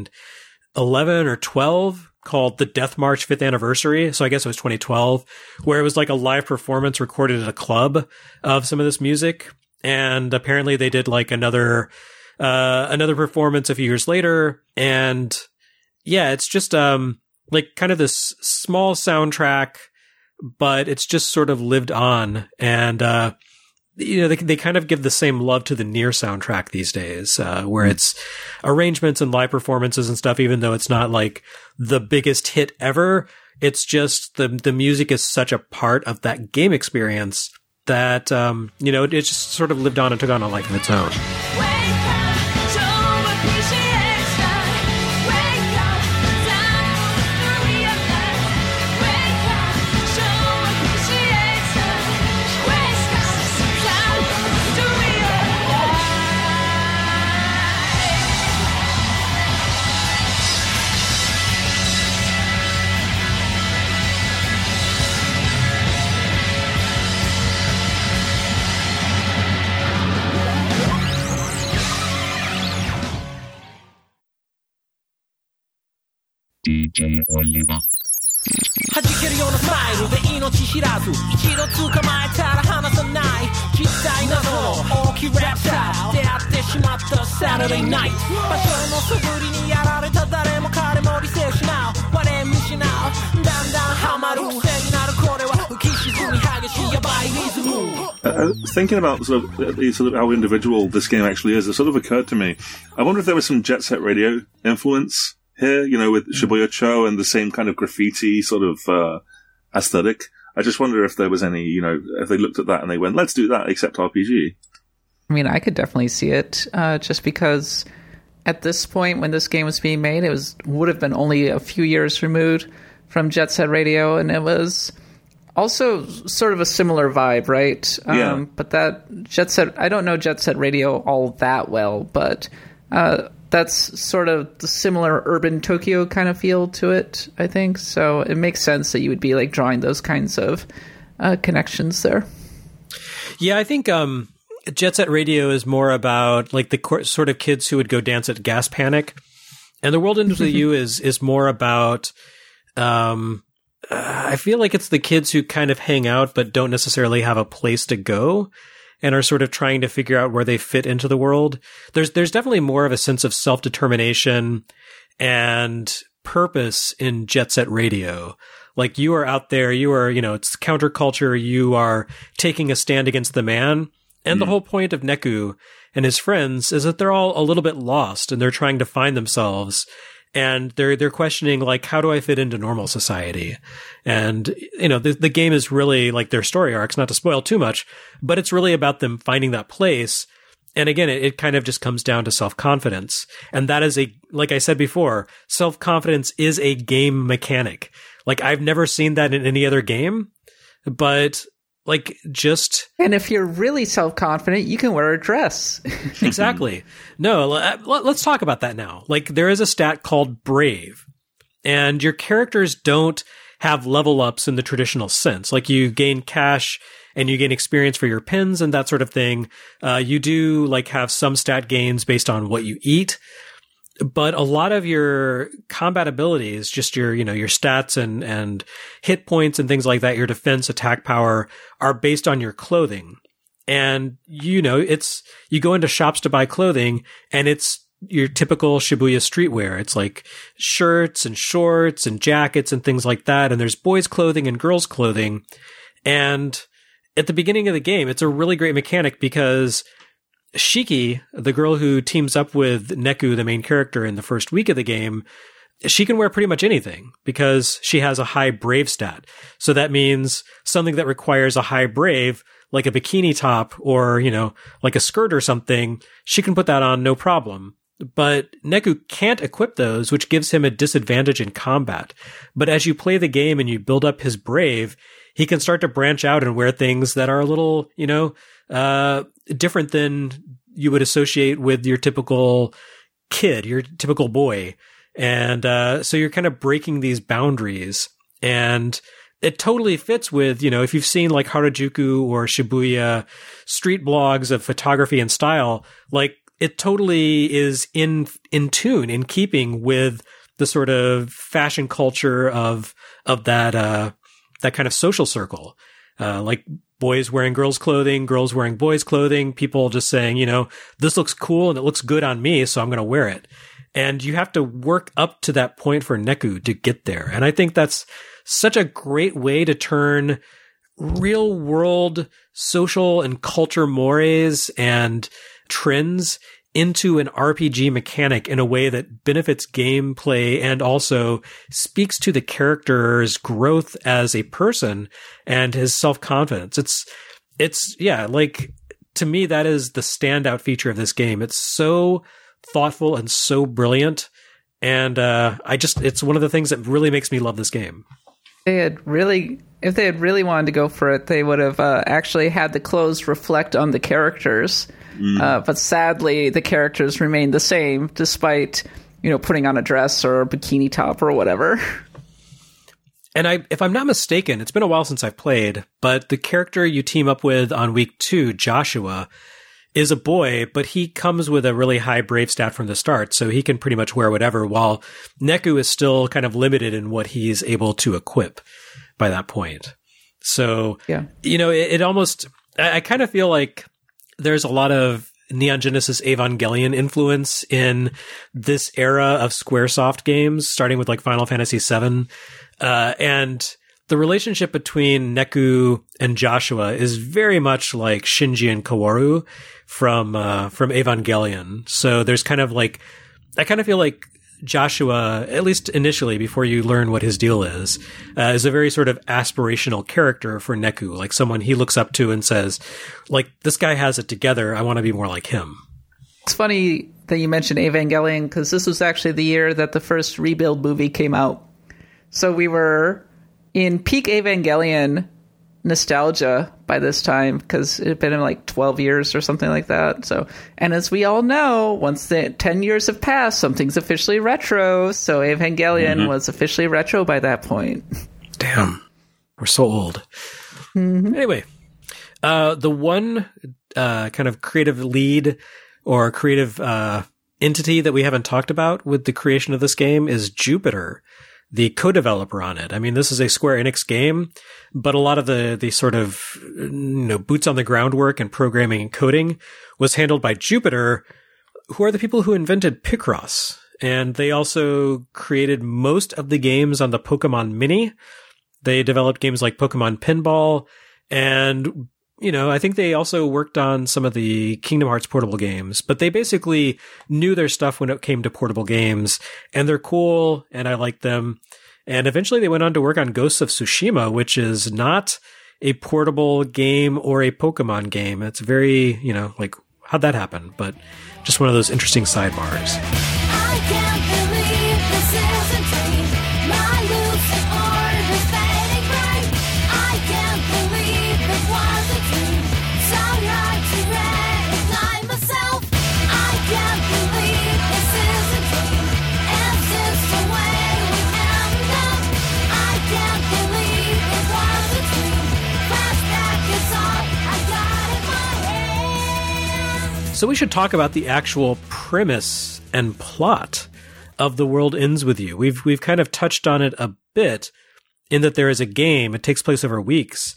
[SPEAKER 2] 2011 or 12 called The Death March 5th Anniversary. So I guess it was 2012, where it was like a live performance recorded at a club of some of this music. And apparently they did like another performance a few years later. And yeah, it's just, like kind of this small soundtrack, but it's just sort of lived on. And, they kind of give the same love to the Nier soundtrack these days, where it's arrangements and live performances and stuff, even though it's not like the biggest hit ever. It's just the music is such a part of that game experience that, it just sort of lived on and took on a life of its own.
[SPEAKER 6] DJ オリバ弾けるようなスタイルで命知らず一度捕まえたら離さない実際などの大きいラップさ出会ってしまった Saturday night 場所の素振りにやられた誰も彼も理性失う我見失うだんだんハマる癖になるこれは浮き沈み激しいヤバいリズム
[SPEAKER 4] Thinking about sort of how individual this game actually is, it sort of occurred to me, I wonder if there was some Jet Set Radio influence here, with Shibuya-cho and the same kind of graffiti sort of aesthetic. I just wonder if there was any, if they looked at that and they went, let's do that, except RPG.
[SPEAKER 3] I mean, I could definitely see it, just because at this point when this game was being made, would have been only a few years removed from Jet Set Radio, and it was also sort of a similar vibe, right?
[SPEAKER 4] Yeah.
[SPEAKER 3] But that Jet Set, I don't know Jet Set Radio all that well, but that's sort of the similar urban Tokyo kind of feel to it, I think. So it makes sense that you would be like drawing those kinds of connections there.
[SPEAKER 2] Yeah, I think Jet Set Radio is more about like the sort of kids who would go dance at Gas Panic. And The World Ends With You is more about, I feel like it's the kids who kind of hang out but don't necessarily have a place to go. and are sort of trying to figure out where they fit into the world. There's definitely more of a sense of self-determination and purpose in Jet Set Radio. Like, you are out there, you are, it's counterculture, you are taking a stand against the man. And the whole point of Neku and his friends is that they're all a little bit lost and they're trying to find themselves. And they're questioning, like, how do I fit into normal society? And, the game is really like their story arcs, not to spoil too much, but it's really about them finding that place. And again, it kind of just comes down to self-confidence. And that is like I said before, self-confidence is a game mechanic. Like, I've never seen that in any other game, but and
[SPEAKER 3] if you're really self-confident, you can wear a dress.
[SPEAKER 2] Exactly. No, let's talk about that now. Like, there is a stat called Brave, and your characters don't have level ups in the traditional sense. Like, you gain cash and you gain experience for your pins and that sort of thing. You do have some stat gains based on what you eat. But a lot of your combat abilities, just your stats and hit points and things like that, your defense, attack power, are based on your clothing. And, you go into shops to buy clothing, and it's your typical Shibuya streetwear. It's like shirts and shorts and jackets and things like that. And there's boys' clothing and girls' clothing. And at the beginning of the game, it's a really great mechanic because Shiki, the girl who teams up with Neku, the main character, in the first week of the game, she can wear pretty much anything because she has a high Brave stat. So that means something that requires a high Brave, like a bikini top or, like a skirt or something, she can put that on no problem. But Neku can't equip those, which gives him a disadvantage in combat. But as you play the game and you build up his Brave, he can start to branch out and wear things that are a little, different than you would associate with your typical kid, your typical boy. And so you're kind of breaking these boundaries. And it totally fits with, if you've seen like Harajuku or Shibuya street blogs of photography and style, like it totally is in tune, in keeping with the sort of fashion culture of that kind of social circle. Like boys wearing girls' clothing, girls wearing boys' clothing, people just saying, this looks cool and it looks good on me, so I'm going to wear it. And you have to work up to that point for Neku to get there. And I think that's such a great way to turn real world social and culture mores and trends into an RPG mechanic in a way that benefits gameplay and also speaks to the character's growth as a person and his self-confidence. To me, that is the standout feature of this game. It's so thoughtful and so brilliant. And it's one of the things that really makes me love this game.
[SPEAKER 3] If they had really wanted to go for it, they would have actually had the clothes reflect on the characters. But sadly, the characters remain the same, despite, putting on a dress or a bikini top or whatever.
[SPEAKER 2] And if I'm not mistaken, it's been a while since I've played, but the character you team up with on week 2, Joshua, is a boy, but he comes with a really high Brave stat from the start, so he can pretty much wear whatever, while Neku is still kind of limited in what he's able to equip by that point. So, yeah. It almost, I kind of feel like there's a lot of Neon Genesis Evangelion influence in this era of Squaresoft games, starting with like Final Fantasy VII. And the relationship between Neku and Joshua is very much like Shinji and Kaworu from Evangelion. So there's kind of like, I kind of feel like Joshua, at least initially, before you learn what his deal is a very sort of aspirational character for Neku, like someone he looks up to and says, like, this guy has it together. I want to be more like him.
[SPEAKER 3] It's funny that you mentioned Evangelion, because this was actually the year that the first Rebuild movie came out. So we were in peak Evangelion nostalgia by this time, because it had been like 12 years or something like that. So, and as we all know, once the 10 years have passed, something's officially retro. So Evangelion was officially retro by that point.
[SPEAKER 2] Damn, we're so old. Anyway, the one kind of creative lead or creative entity that we haven't talked about with the creation of this game is Jupiter, the co-developer on it. I mean, this is a Square Enix game, but a lot of the sort of, boots on the ground work and programming and coding was handled by Jupiter, who are the people who invented Picross. And they also created most of the games on the Pokemon Mini. They developed games like Pokemon Pinball, and I think they also worked on some of the Kingdom Hearts portable games, but they basically knew their stuff when it came to portable games, and they're cool, and I like them. And eventually they went on to work on Ghosts of Tsushima, which is not a portable game or a Pokemon game. It's very, how'd that happen? But just one of those interesting sidebars.
[SPEAKER 5] I can't believe this is a dream. My lucid orb is fading bright. I can't believe it was a dream. So hard to recognize myself. I can't believe this is a dream. Is this the way we end up? I can't believe it was a dream. Flashback is all I got in my head.
[SPEAKER 2] So we should talk about the actual premise and plot of The World Ends With You. We've kind of touched on it a bit in that there is a game. It takes place over weeks.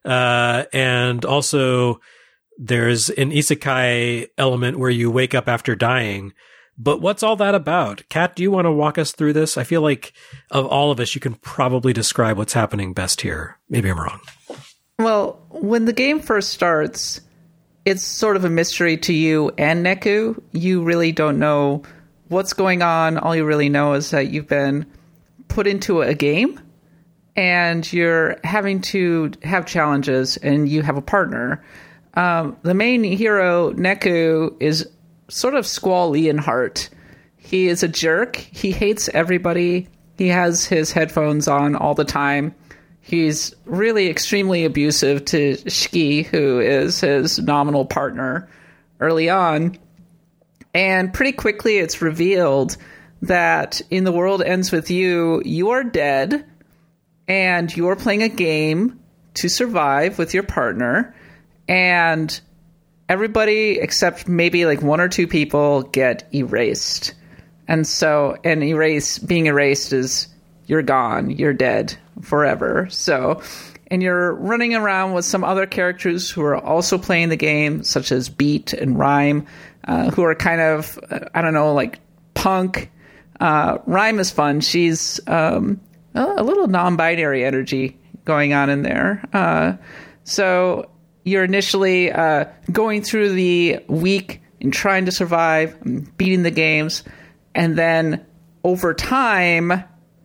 [SPEAKER 2] And also there's an isekai element where you wake up after dying. But what's all that about? Kat, do you want to walk us through this? I feel like of all of us, you can probably describe what's happening best here. Maybe I'm wrong.
[SPEAKER 3] Well, when the game first starts, it's sort of a mystery to you and Neku. You really don't know what's going on. All you really know is that you've been put into a game and you're having to have challenges and you have a partner. The main hero, Neku, is sort of Squall Leonhart. He is a jerk. He hates everybody. He has his headphones on all the time. He's really extremely abusive to Shiki, who is his nominal partner early on. And pretty quickly it's revealed that in The World Ends With You, you are dead and you are playing a game to survive with your partner. And everybody except maybe like one or two people get erased. And so, being erased is you're gone, you're dead forever. So, and you're running around with some other characters who are also playing the game, such as Beat and Rhyme, who are kind of, like punk. Rhyme is fun. She's a little non-binary energy going on in there. So you're initially going through the week and trying to survive, and beating the games, and then over time,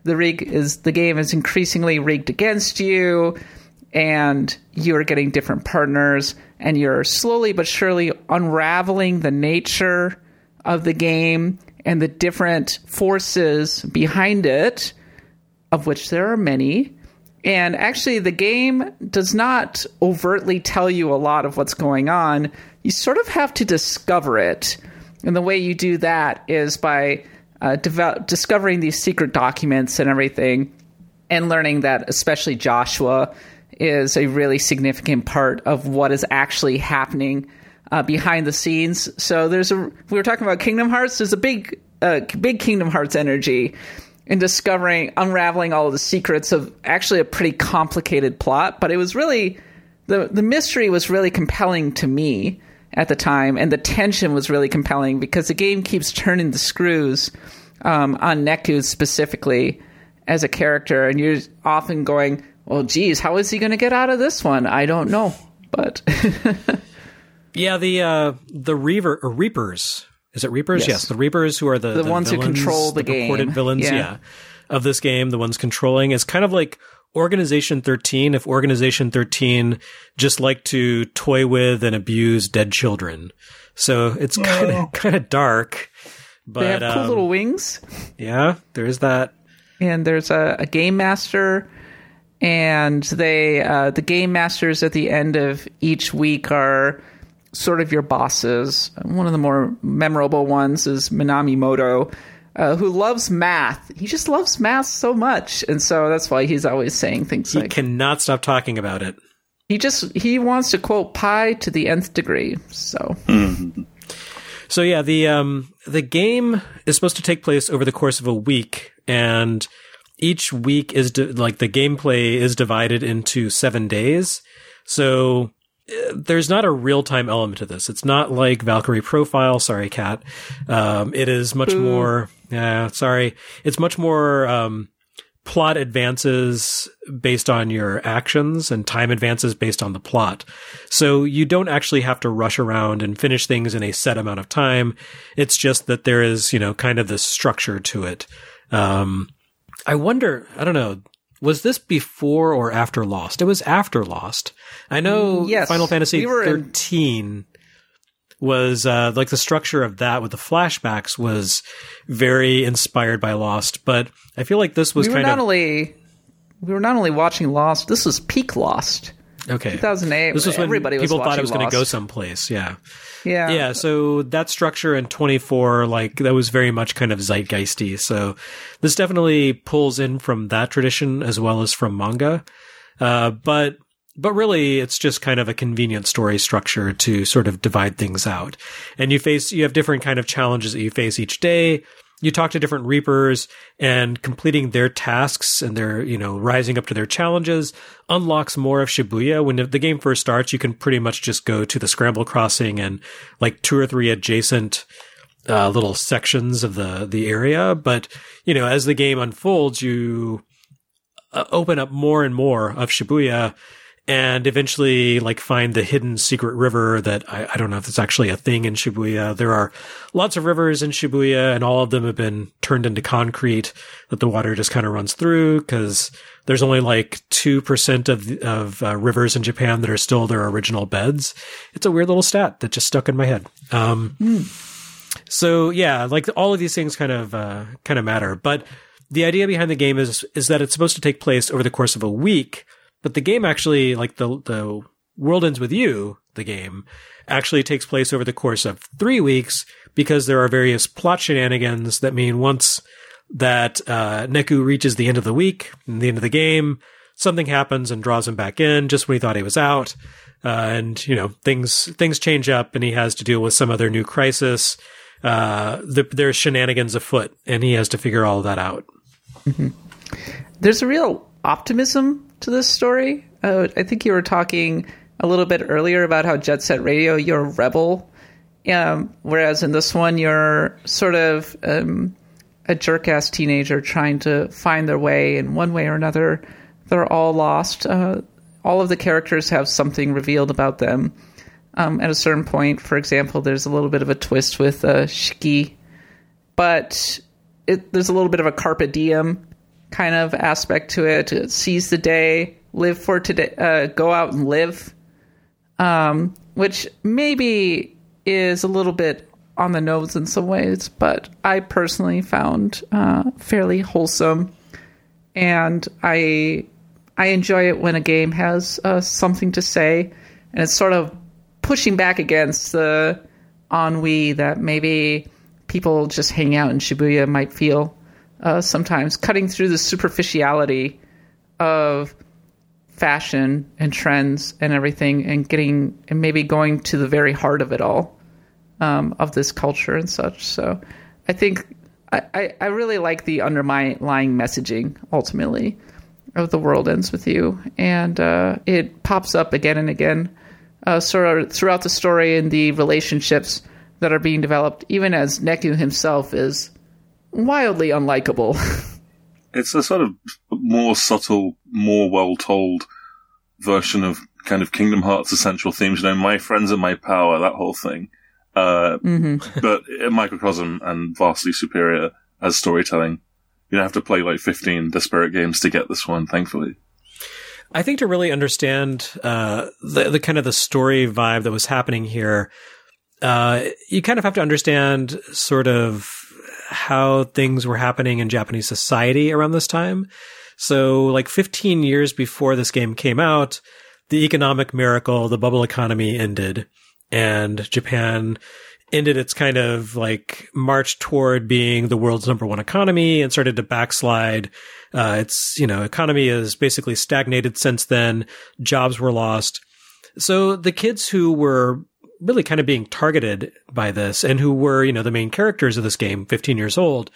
[SPEAKER 3] the game is increasingly rigged against you, and you're getting different partners, and you're slowly but surely unraveling the nature of the game and the different forces behind it, of which there are many. And actually, the game does not overtly tell you a lot of what's going on. You sort of have to discover it. And the way you do that is by discovering these secret documents and everything, and learning that especially Joshua is a really significant part of what is actually happening behind the scenes. So we were talking about Kingdom Hearts. There's a big Kingdom Hearts energy in unraveling all of the secrets of actually a pretty complicated plot. But it was really, the mystery was really compelling to me at the time, and the tension was really compelling because the game keeps turning the screws on Neku specifically as a character, and you're often going, well, geez, how is he going to get out of this one? I don't know, but
[SPEAKER 2] yeah, the Reapers. Is it Reapers? Yes, the Reapers, who are the
[SPEAKER 3] ones
[SPEAKER 2] villains,
[SPEAKER 3] who control the game.
[SPEAKER 2] Purported villains, of this game, the ones controlling. It's kind of like Organization 13, if Organization 13 just liked to toy with and abuse dead children. So it's kind of dark. But,
[SPEAKER 3] they have cool little wings.
[SPEAKER 2] Yeah, there's that.
[SPEAKER 3] And there's a game master, and the game masters at the end of each week are sort of your bosses. One of the more memorable ones is Minami Moto, who loves math. He just loves math so much, and so that's why he's always saying things like...
[SPEAKER 2] He cannot stop talking about it.
[SPEAKER 3] He wants to quote pi to the nth degree, so...
[SPEAKER 2] So yeah, the game is supposed to take place over the course of a week, and each week is like the gameplay is divided into 7 days. So there's not a real-time element to this. It's not like Valkyrie Profile. Sorry, Kat. It is much more, sorry. It's much more, plot advances based on your actions and time advances based on the plot. So you don't actually have to rush around and finish things in a set amount of time. It's just that there is, kind of this structure to it. I wonder, I don't know, was this before or after Lost? It was after Lost. I know
[SPEAKER 3] yes,
[SPEAKER 2] Final Fantasy 13 was like the structure of that with the flashbacks was very inspired by Lost, but I feel like this was we were not
[SPEAKER 3] only watching Lost, this was peak Lost.
[SPEAKER 2] Okay.
[SPEAKER 3] 2008.
[SPEAKER 2] This was when
[SPEAKER 3] everybody
[SPEAKER 2] people
[SPEAKER 3] was
[SPEAKER 2] thought it was going to go
[SPEAKER 3] Lost.
[SPEAKER 2] someplace. Yeah.
[SPEAKER 3] Yeah.
[SPEAKER 2] So that structure in 24, like that was very much kind of zeitgeisty. So this definitely pulls in from that tradition as well as from manga. But really it's just kind of a convenient story structure to sort of divide things out. And you have different kind of challenges that you face each day. You talk to different Reapers, and completing their tasks and their, rising up to their challenges unlocks more of Shibuya. When the game first starts, you can pretty much just go to the Scramble Crossing and like 2 or 3 adjacent little sections of the area. But, as the game unfolds, you open up more and more of Shibuya, and eventually like find the hidden secret river that I don't know if it's actually a thing in Shibuya. There are lots of rivers in Shibuya, and all of them have been turned into concrete that the water just kind of runs through, because there's only like 2% of rivers in Japan that are still their original beds. It's a weird little stat that just stuck in my head. So yeah, like all of these things kind of matter. But the idea behind the game is that it's supposed to take place over the course of a week. But the game actually, like the World Ends With You, the game, actually takes place over the course of 3 weeks, because there are various plot shenanigans that mean once that Neku reaches the end of the week, and the end of the game, something happens and draws him back in just when he thought he was out. And, things change up, and he has to deal with some other new crisis. There's shenanigans afoot, and he has to figure all of that out.
[SPEAKER 3] Mm-hmm. There's a real optimism to this story. I think you were talking a little bit earlier about how Jet Set Radio, you're a rebel, whereas in this one you're sort of a jerk-ass teenager trying to find their way in one way or another. They're all lost. All of the characters have something revealed about them. At a certain point, for example, there's a little bit of a twist with Shiki, but there's a little bit of a carpe diem kind of aspect to it. Seize the day, live for today, go out and live, which maybe is a little bit on the nose in some ways, but I personally found fairly wholesome, and I enjoy it when a game has something to say, and it's sort of pushing back against the ennui that maybe people just hanging out in Shibuya might feel. Sometimes cutting through the superficiality of fashion and trends and everything, and maybe going to the very heart of it all, of this culture and such. So I think I really like the underlying messaging ultimately of The World Ends With You, and it pops up again and again sort of throughout the story, and the relationships that are being developed, even as Neku himself is wildly unlikable.
[SPEAKER 4] It's a sort of more subtle, more well-told version of kind of Kingdom Hearts' essential themes. My friends and my power, that whole thing. But a microcosm and vastly superior as storytelling. You don't have to play like 15 Disparate games to get this one, thankfully.
[SPEAKER 2] I think to really understand the kind of the story vibe that was happening here, you kind of have to understand sort of how things were happening in Japanese society around this time. So like 15 years before this game came out, the economic miracle, the bubble economy ended, and Japan ended its kind of like march toward being the world's #1 economy and started to backslide. Its, economy is basically stagnated since then. Jobs were lost. So the kids who were really kind of being targeted by this, and who were, the main characters of this game, 15 years old,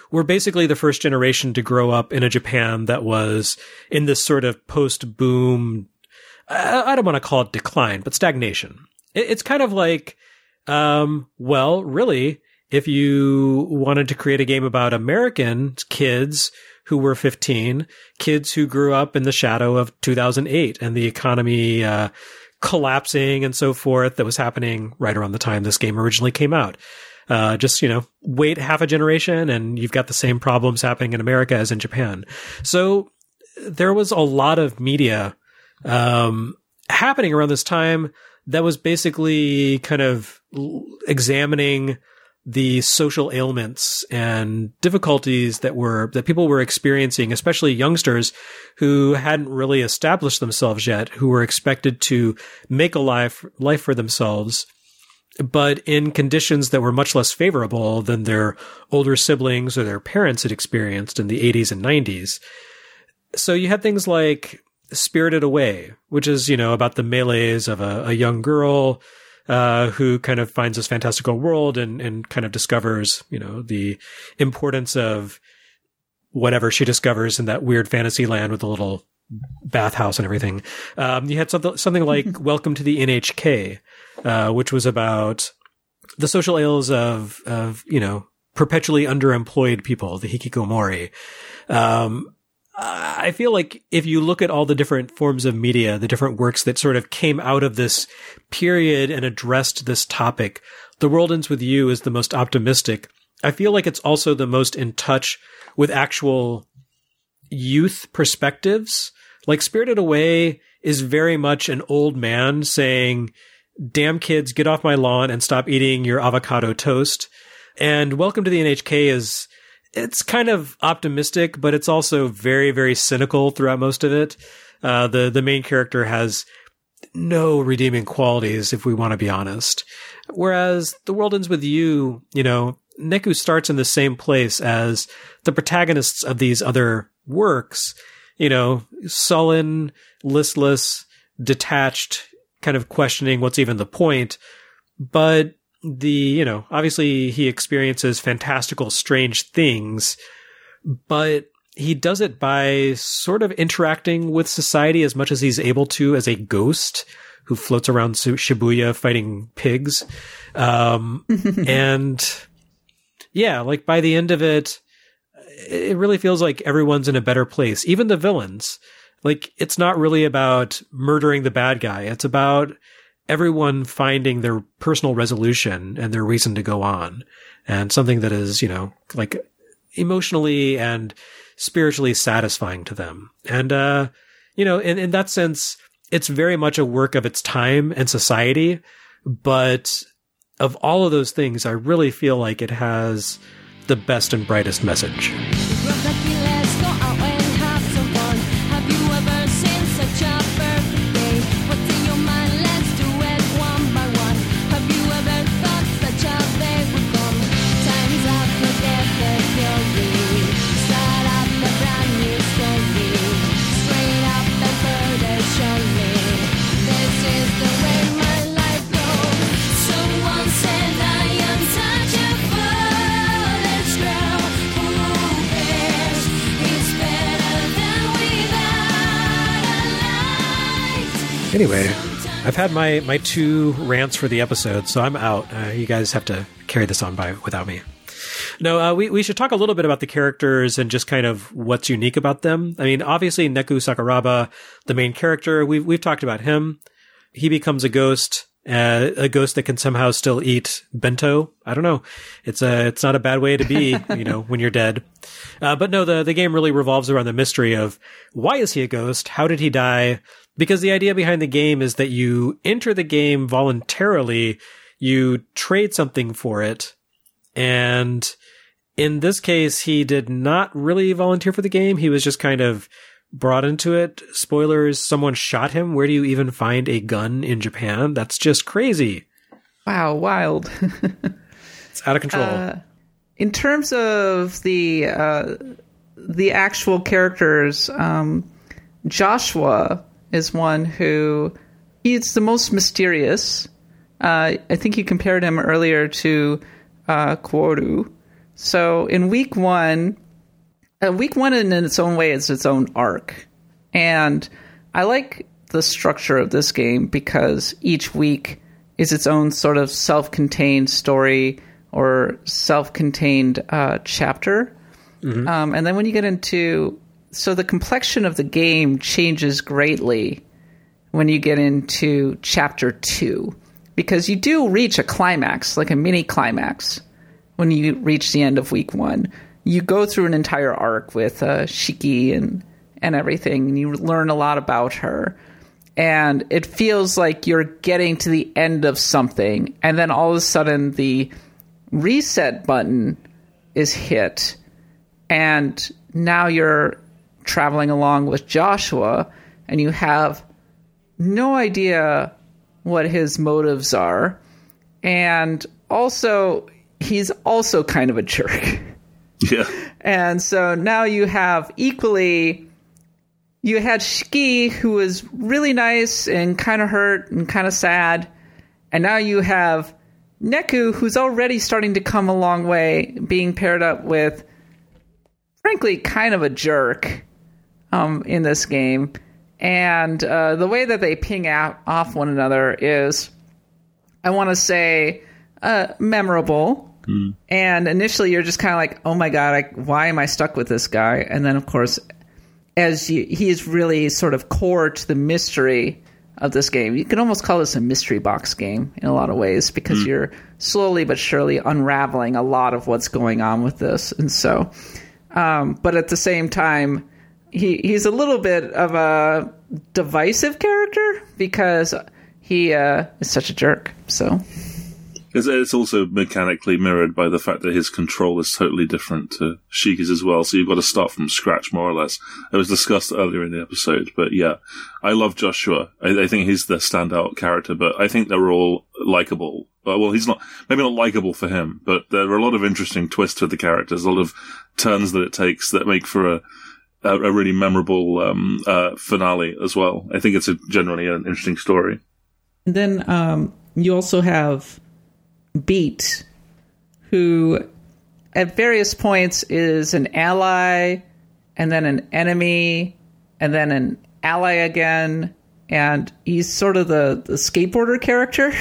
[SPEAKER 2] were basically the first generation to grow up in a Japan that was in this sort of post-boom, I don't want to call it decline, but stagnation. It's kind of like, well, really, if you wanted to create a game about American kids who were 15, kids who grew up in the shadow of 2008 and the economy collapsing and so forth that was happening right around the time this game originally came out. Just, wait half a generation and you've got the same problems happening in America as in Japan. So there was a lot of media happening around this time that was basically kind of examining the social ailments and difficulties that people were experiencing, especially youngsters who hadn't really established themselves yet, who were expected to make a life for themselves, but in conditions that were much less favorable than their older siblings or their parents had experienced in the 80s and 90s. So you had things like Spirited Away, which is, about the melees of a young girl who kind of finds this fantastical world and kind of discovers, the importance of whatever she discovers in that weird fantasy land with a little bathhouse and everything. You had something like Welcome to the NHK, which was about the social ills of perpetually underemployed people, the hikikomori. I feel like if you look at all the different forms of media, the different works that sort of came out of this period and addressed this topic, The World Ends With You is the most optimistic. I feel like it's also the most in touch with actual youth perspectives. Like Spirited Away is very much an old man saying, damn kids, get off my lawn and stop eating your avocado toast. And Welcome to the NHK it's kind of optimistic, but it's also very, very cynical throughout most of it. The main character has no redeeming qualities, if we want to be honest. Whereas The World Ends With You, Neku starts in the same place as the protagonists of these other works, sullen, listless, detached, kind of questioning what's even the point. But obviously he experiences fantastical, strange things, but he does it by sort of interacting with society as much as he's able to as a ghost who floats around Shibuya fighting pigs. And yeah, like by the end of it, it really feels like everyone's in a better place. Even the villains. Like, it's not really about murdering the bad guy. It's about everyone finding their personal resolution and their reason to go on, and something that is, like emotionally and spiritually satisfying to them. And, in that sense, it's very much a work of its time and society. But of all of those things, I really feel like it has the best and brightest message. Anyway, I've had my two rants for the episode, so I'm out. You guys have to carry this on without me. No, we should talk a little bit about the characters and just kind of what's unique about them. I mean, obviously Neku Sakuraba, the main character, we've talked about him. He becomes a ghost that can somehow still eat bento. I don't know. It's not a bad way to be, when you're dead. But no, the game really revolves around the mystery of why is he a ghost? How did he die? Because the idea behind the game is that you enter the game voluntarily, you trade something for it, and in this case, he did not really volunteer for the game. He was just kind of brought into it. Spoilers, someone shot him. Where do you even find a gun in Japan? That's just crazy.
[SPEAKER 3] Wow, wild.
[SPEAKER 2] It's out of control.
[SPEAKER 3] In terms of the actual characters, Joshua is one who he's the most mysterious. I think you compared him earlier to Kworu. So in week one in its own way is its own arc. And I like the structure of this game because each week is its own sort of self-contained story or self-contained chapter. And then when you get into... So the complexion of the game changes greatly when you get into chapter 2. Because you do reach a climax, like a mini climax, when you reach the end of week 1. You go through an entire arc with Shiki and everything, and you learn a lot about her. And it feels like you're getting to the end of something, and then all of a sudden the reset button is hit, and now you're traveling along with Joshua, and you have no idea what his motives are. And also, he's also kind of a jerk.
[SPEAKER 4] Yeah.
[SPEAKER 3] And so now you have equally... You had Shiki, who was really nice and kind of hurt and kind of sad. And now you have Neku, who's already starting to come a long way, being paired up with, frankly, kind of a jerk in this game. And the way that they ping off one another is, I want to say, memorable. And initially you're just kind of like, oh my God, why am I stuck with this guy? And then, of course, he is really sort of core to the mystery of this game. You can almost call this a mystery box game in a lot of ways because you're slowly but surely unraveling a lot of what's going on with this. And so, but at the same time, he's a little bit of a divisive character because he is such a jerk. So
[SPEAKER 4] it's also mechanically mirrored by the fact that his control is totally different to Shiki's as well, so you've got to start from scratch, more or less. It was discussed earlier in the episode, but yeah, I love Joshua. I think he's the standout character, but I think they're all likable. Well, he's not, maybe not likable for him, but there are a lot of interesting twists with the characters, a lot of turns that it takes that make for a really memorable finale as well. I think it's generally an interesting story.
[SPEAKER 3] And then you also have Beat, who at various points is an ally, and then an enemy, and then an ally again, and he's sort of the skateboarder character.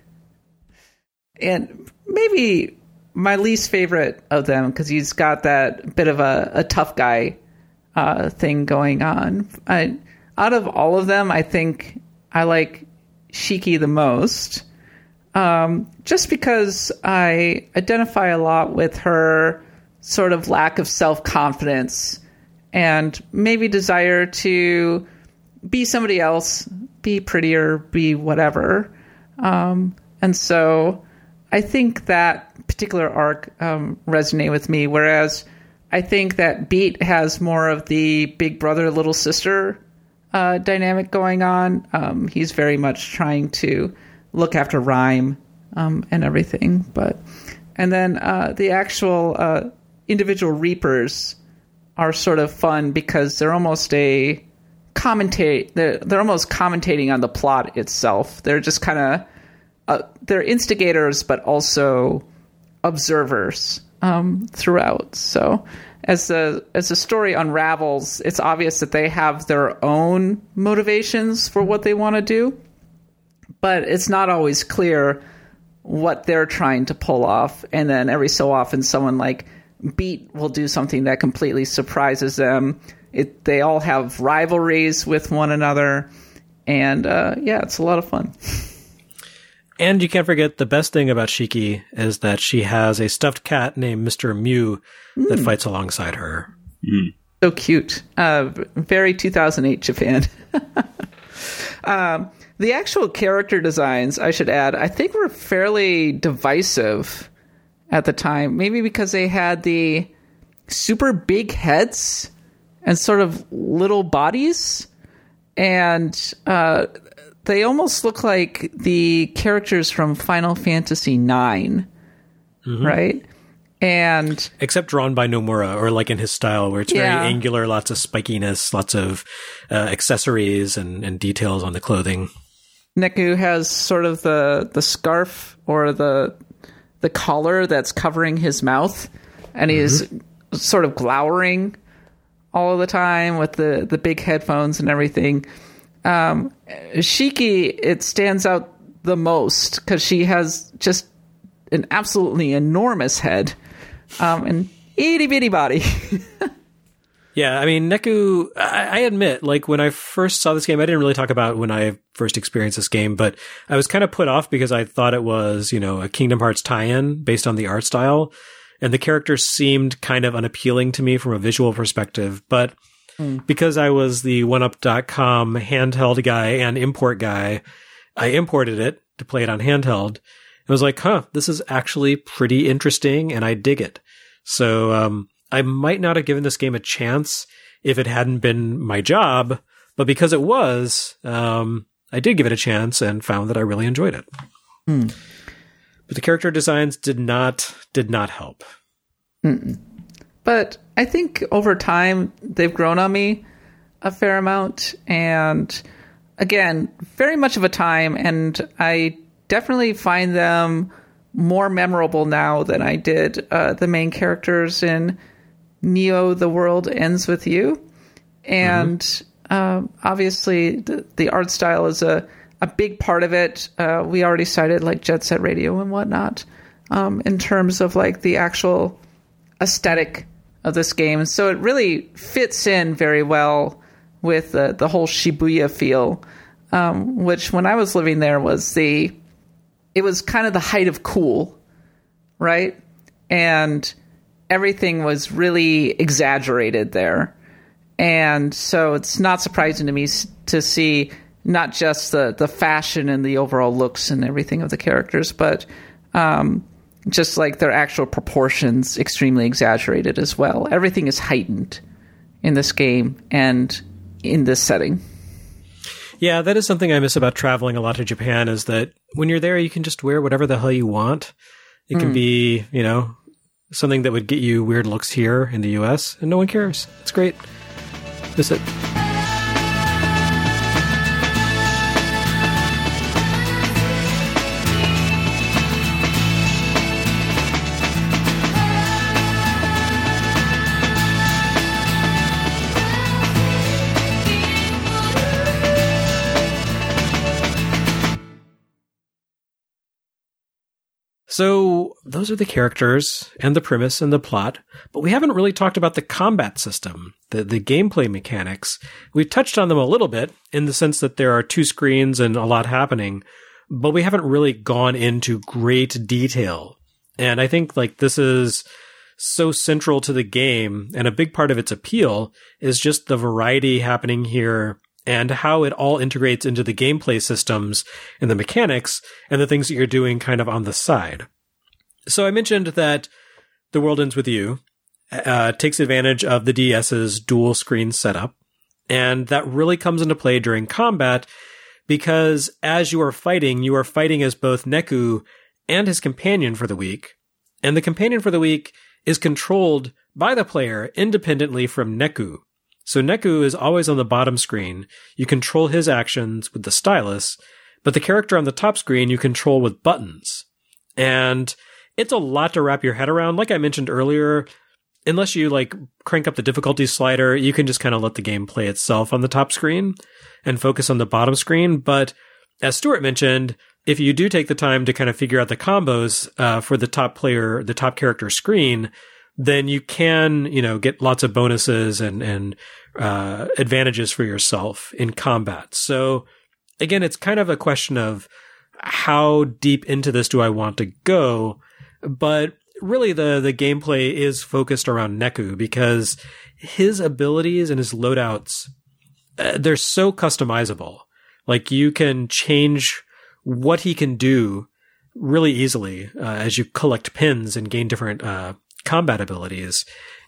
[SPEAKER 3] And maybe my least favorite of them, because he's got that bit of a tough guy thing going on. Out of all of them, I think I like Shiki the most. Just because I identify a lot with her sort of lack of self-confidence and maybe desire to be somebody else, be prettier, be whatever. And so I think that particular arc resonated with me, whereas I think that Beat has more of the big brother, little sister dynamic going on. He's very much trying to look after Rhyme and everything, and then the actual individual Reapers are sort of fun because they're almost they're almost commentating on the plot itself. They're just kind of they're instigators, but also observers throughout. So as the story unravels, it's obvious that they have their own motivations for what they want to do, but it's not always clear what they're trying to pull off. And then every so often someone like Beat will do something that completely surprises them. They all have rivalries with one another, and yeah, it's a lot of fun.
[SPEAKER 2] And you can't forget the best thing about Shiki is that she has a stuffed cat named Mr. Mew that fights alongside her.
[SPEAKER 3] So cute. Very 2008 Japan. The actual character designs, I should add, I think were fairly divisive at the time. Maybe because they had the super big heads and sort of little bodies. And they almost look like the characters from Final Fantasy IX, right? And
[SPEAKER 2] except drawn by Nomura, or like in his style, where it's very angular, lots of spikiness, lots of accessories and details on the clothing.
[SPEAKER 3] Neku has sort of the scarf or the collar that's covering his mouth, and he's sort of glowering all of the time with the big headphones and everything. Shiki, it stands out the most because she has just an absolutely enormous head and itty bitty body.
[SPEAKER 2] Yeah, I mean, Neku, I admit, like, when I first saw this game, I didn't really talk about when I first experienced this game, but I was kind of put off because I thought it was, you know, a Kingdom Hearts tie-in based on the art style, and the characters seemed kind of unappealing to me from a visual perspective, but because I was the OneUp.com handheld guy and import guy, I imported it to play it on handheld. I was like, this is actually pretty interesting, and I dig it. So, I might not have given this game a chance if it hadn't been my job, but because it was, I did give it a chance and found that I really enjoyed it. But the character designs did not help.
[SPEAKER 3] But I think over time they've grown on me a fair amount, and again, very much of a time, and I definitely find them more memorable now than I did the main characters in Neo, The World Ends With You. And obviously the art style is a big part of it. We already cited like Jet Set Radio and whatnot in terms of like the actual aesthetic of this game. So it really fits in very well with the whole Shibuya feel, which when I was living there it was kind of the height of cool, right? And everything was really exaggerated there. And so it's not surprising to me to see not just the fashion and the overall looks and everything of the characters, but just like their actual proportions extremely exaggerated as well. Everything is heightened in this game and in this setting.
[SPEAKER 2] Yeah, that is something I miss about traveling a lot to Japan, is that when you're there, you can just wear whatever the hell you want. It can be, you know, something that would get you weird looks here in the US, and no one cares. It's great. Miss it. So those are the characters and the premise and the plot, but we haven't really talked about the combat system, the gameplay mechanics. We've touched on them a little bit in the sense that there are two screens and a lot happening, but we haven't really gone into great detail. And I think like this is so central to the game, and a big part of its appeal is just the variety happening here and how it all integrates into the gameplay systems and the mechanics and the things that you're doing kind of on the side. So I mentioned that The World Ends With You takes advantage of the DS's dual screen setup, and that really comes into play during combat because as you are fighting as both Neku and his companion for the week, and the companion for the week is controlled by the player independently from Neku. So Neku is always on the bottom screen. You control his actions with the stylus, but the character on the top screen you control with buttons. And it's a lot to wrap your head around. Like I mentioned earlier, unless you like crank up the difficulty slider, you can just kind of let the game play itself on the top screen and focus on the bottom screen. But as Stuart mentioned, if you do take the time to kind of figure out the combos for the top character screen, then you can, you know, get lots of bonuses and advantages for yourself in combat. So again, it's kind of a question of how deep into this do I want to go? But really the gameplay is focused around Neku because his abilities and his loadouts, they're so customizable. Like you can change what he can do really easily as you collect pins and gain different combat abilities,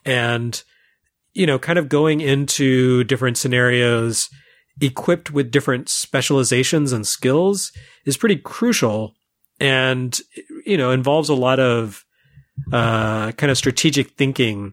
[SPEAKER 2] and you know, kind of going into different scenarios equipped with different specializations and skills is pretty crucial, and you know, involves a lot of kind of strategic thinking.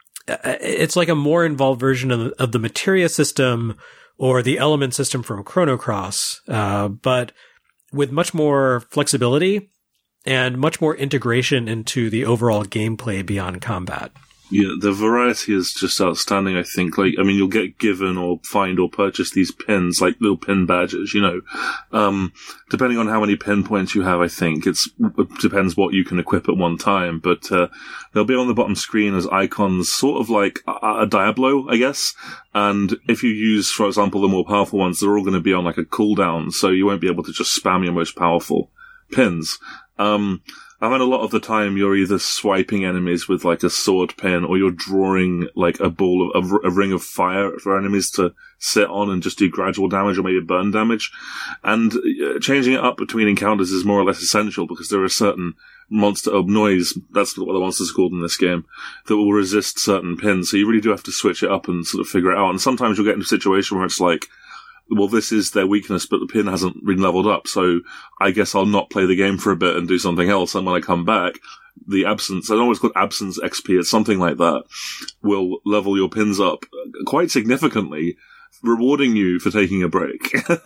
[SPEAKER 2] It's like a more involved version of the materia system or the element system from Chrono Cross, but with much more flexibility and much more integration into the overall gameplay beyond combat.
[SPEAKER 4] Yeah, the variety is just outstanding, I think. Like, I mean, you'll get given or find or purchase these pins, like little pin badges, you know. Depending on how many pin points you have, I think it depends what you can equip at one time, but, they'll be on the bottom screen as icons, sort of like a Diablo, I guess. And if you use, for example, the more powerful ones, they're all going to be on like a cooldown, so you won't be able to just spam your most powerful pins. I mean, a lot of the time you're either swiping enemies with like a sword pin, or you're drawing like a ball of a ring of fire for enemies to sit on and just do gradual damage or maybe burn damage. And changing it up between encounters is more or less essential, because there are certain monster noise, that's what the monsters are called in this game, that will resist certain pins. So you really do have to switch it up and sort of figure it out. And sometimes you'll get into a situation where it's like, well, this is their weakness, but the pin hasn't been leveled up, so I guess I'll not play the game for a bit and do something else, and when I come back, the absence, I don't know what's called absence XP, it's something like that, will level your pins up quite significantly, rewarding you for taking a break.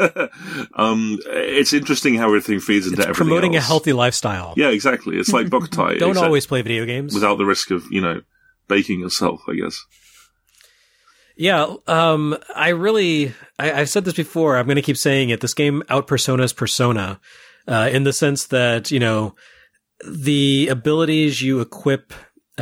[SPEAKER 4] It's interesting how everything feeds into everything
[SPEAKER 2] promoting
[SPEAKER 4] else.
[SPEAKER 2] A healthy lifestyle.
[SPEAKER 4] Yeah, exactly. It's like Boktai.
[SPEAKER 2] Don't always play video games.
[SPEAKER 4] Without the risk of, you know, baking yourself, I guess.
[SPEAKER 2] Yeah, I've said this before, I'm going to keep saying it. This game out-personas Persona, in the sense that, you know, the abilities you equip,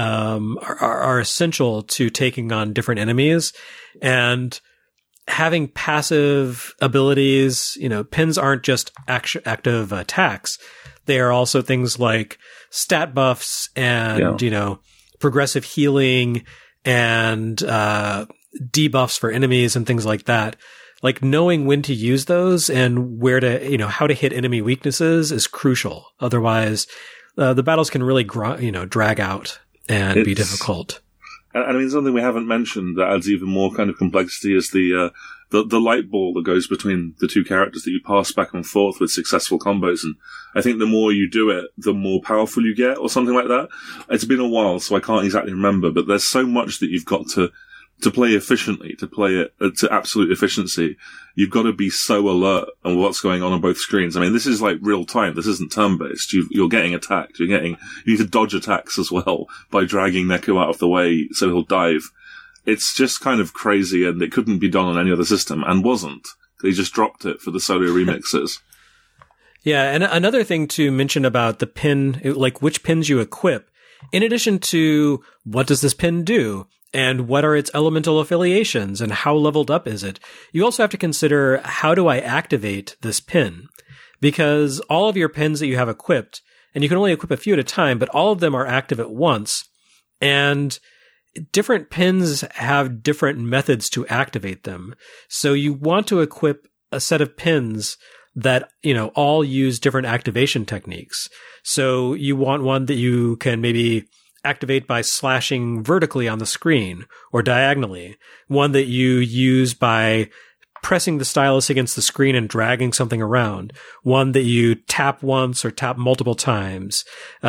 [SPEAKER 2] are essential to taking on different enemies, and having passive abilities. You know, pins aren't just active attacks. They are also things like stat buffs and, you know, progressive healing and, debuffs for enemies and things like that. Like, knowing when to use those and where to, you know, how to hit enemy weaknesses is crucial. Otherwise, the battles can really, drag out and be difficult.
[SPEAKER 4] I mean, something we haven't mentioned that adds even more kind of complexity is the light ball that goes between the two characters that you pass back and forth with successful combos. And I think the more you do it, the more powerful you get, or something like that. It's been a while, so I can't exactly remember, but there's so much that you've got to play efficiently, to play it to absolute efficiency. You've got to be so alert on what's going on both screens. I mean, this is like real time. This isn't turn-based. You're getting attacked. You need to dodge attacks as well by dragging Neko out of the way so he'll dive. It's just kind of crazy, and it couldn't be done on any other system, and wasn't. They just dropped it for the solo remixes.
[SPEAKER 2] Yeah, and another thing to mention about the pin, like which pins you equip, in addition to what does this pin do, and what are its elemental affiliations, and how leveled up is it, you also have to consider, how do I activate this pin? Because all of your pins that you have equipped, and you can only equip a few at a time, but all of them are active at once, and different pins have different methods to activate them. So you want to equip a set of pins that, you know, all use different activation techniques. So you want one that you can maybe activate by slashing vertically on the screen or diagonally, one that you use by pressing the stylus against the screen and dragging something around, one that you tap once or tap multiple times.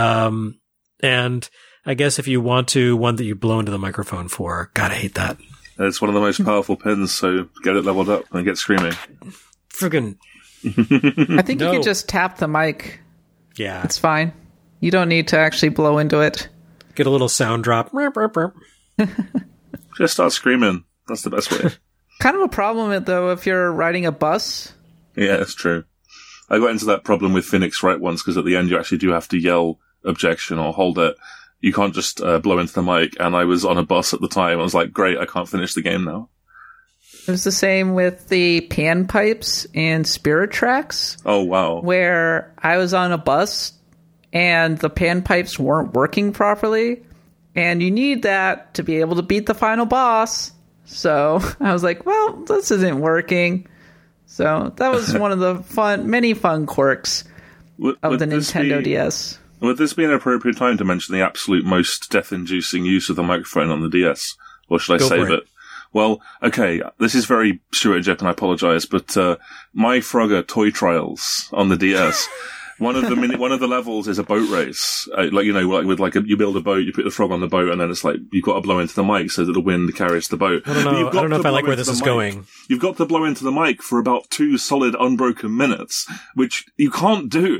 [SPEAKER 2] And I guess if you want to, one that you blow into the microphone for. God, I hate that.
[SPEAKER 4] It's one of the most powerful pins, so get it leveled up and get screaming.
[SPEAKER 2] Friggin'.
[SPEAKER 3] I think you could just tap the mic.
[SPEAKER 2] Yeah.
[SPEAKER 3] It's fine. You don't need to actually blow into it.
[SPEAKER 2] Get a little sound drop.
[SPEAKER 4] Just start screaming. That's the best way.
[SPEAKER 3] Kind of a problem, though, if you're riding a bus.
[SPEAKER 4] Yeah, that's true. I got into that problem with Phoenix Wright once, because at the end you actually do have to yell objection or hold it. You can't just blow into the mic, and I was on a bus at the time. I was like, great, I can't finish the game now.
[SPEAKER 3] It was the same with the panpipes in Spirit Tracks.
[SPEAKER 4] Oh, wow.
[SPEAKER 3] Where I was on a bus, and the panpipes weren't working properly, and you need that to be able to beat the final boss. So I was like, well, this isn't working. So that was one of the many fun quirks of the Nintendo DS.
[SPEAKER 4] Would this be an appropriate time to mention the absolute most death-inducing use of the microphone on the DS? Or should I save it? Well, okay, this is very Stuart Jep, and I apologize, but My Frogger Toy Trials on the DS, one of the levels is a boat race. You build a boat, you put the frog on the boat, and then it's like you've got to blow into the mic so that the wind carries the boat.
[SPEAKER 2] I don't know if I like where this is going.
[SPEAKER 4] You've got to blow into the mic for about 2 solid unbroken minutes, which you can't do.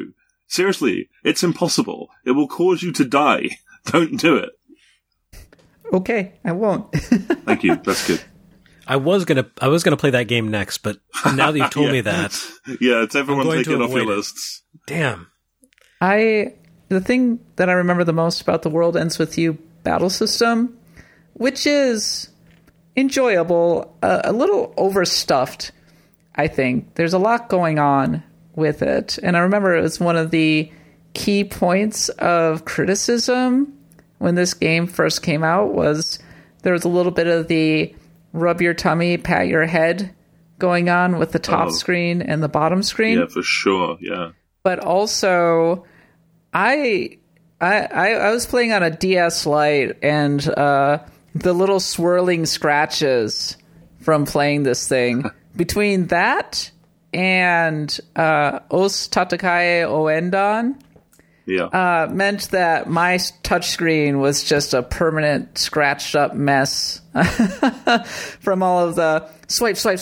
[SPEAKER 4] Seriously, it's impossible. It will cause you to die. Don't do it.
[SPEAKER 3] Okay, I won't.
[SPEAKER 4] Thank you. That's good.
[SPEAKER 2] I was gonna play that game next, but now that you've told me that,
[SPEAKER 4] yeah, it's everyone
[SPEAKER 2] I'm going
[SPEAKER 4] take it
[SPEAKER 2] to
[SPEAKER 4] off your
[SPEAKER 2] avoid it.
[SPEAKER 4] lists.
[SPEAKER 2] damn.
[SPEAKER 3] The thing that I remember the most about the World Ends With You battle system, which is enjoyable, a little overstuffed, I think. There's a lot going on with it. And I remember it was one of the key points of criticism when this game first came out was there was a little bit of the rub your tummy, pat your head going on with the top screen and the bottom screen.
[SPEAKER 4] Yeah, for sure. Yeah.
[SPEAKER 3] But also, I was playing on a DS Lite, and the little swirling scratches from playing this thing, between that and Os Tatakae Oendan, meant that my touchscreen was just a permanent scratched up mess from all of the swipe, drag,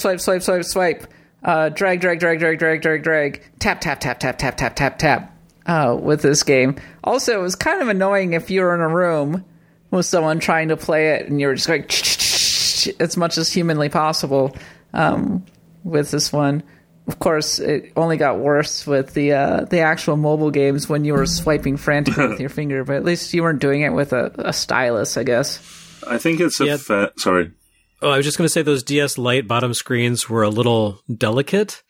[SPEAKER 3] tap, tap, tap, tap, tap, tap, tap, tap with this game. Also, it was kind of annoying if you were in a room with someone trying to play it and you were just going as much as humanly possible with this one. Of course, it only got worse with the actual mobile games when you were swiping frantically with your finger, but at least you weren't doing it with a stylus, I guess.
[SPEAKER 4] I think it's sorry.
[SPEAKER 2] Oh, I was just going to say those DS Lite bottom screens were a little delicate.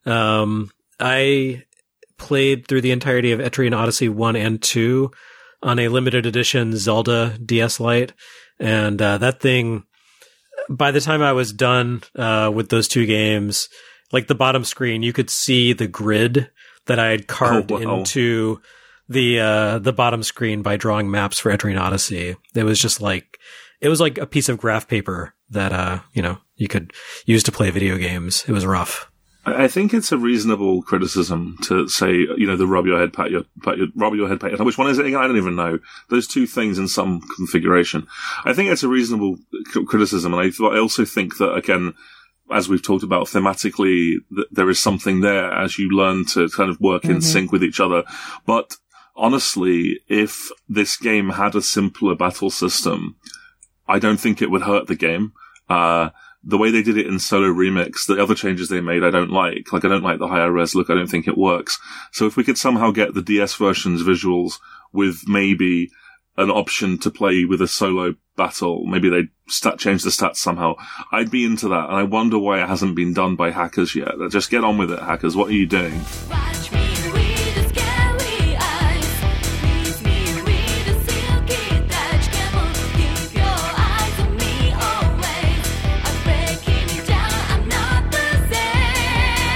[SPEAKER 2] I played through the entirety of Etrian Odyssey 1 and 2 on a limited edition Zelda DS Lite, and that thing, by the time I was done with those two games, like the bottom screen, you could see the grid that I had carved into the bottom screen by drawing maps for Etrian Odyssey. It was just like, it was like a piece of graph paper that, you could use to play video games. It was rough.
[SPEAKER 4] I think it's a reasonable criticism to say, the rub your head, pat your head. Which one is it again? I don't even know. Those two things in some configuration. I think it's a reasonable criticism. And I also think that, again, as we've talked about thematically, there is something there as you learn to kind of work in sync with each other. But honestly, if this game had a simpler battle system, I don't think it would hurt the game. The way they did it in Solo Remix, the other changes they made, I don't like. Like, I don't like the higher res look. I don't think it works. So if we could somehow get the DS version's visuals with maybe an option to play with a solo battle, maybe they change the stats somehow, I'd be into that. And I wonder why it hasn't been done by hackers yet. Just get on with it, hackers. What are you doing?
[SPEAKER 5] Watch me with the scary eyes. Please me with the silky touch. Keep your eyes on me always. I'm breaking down, I'm not the same.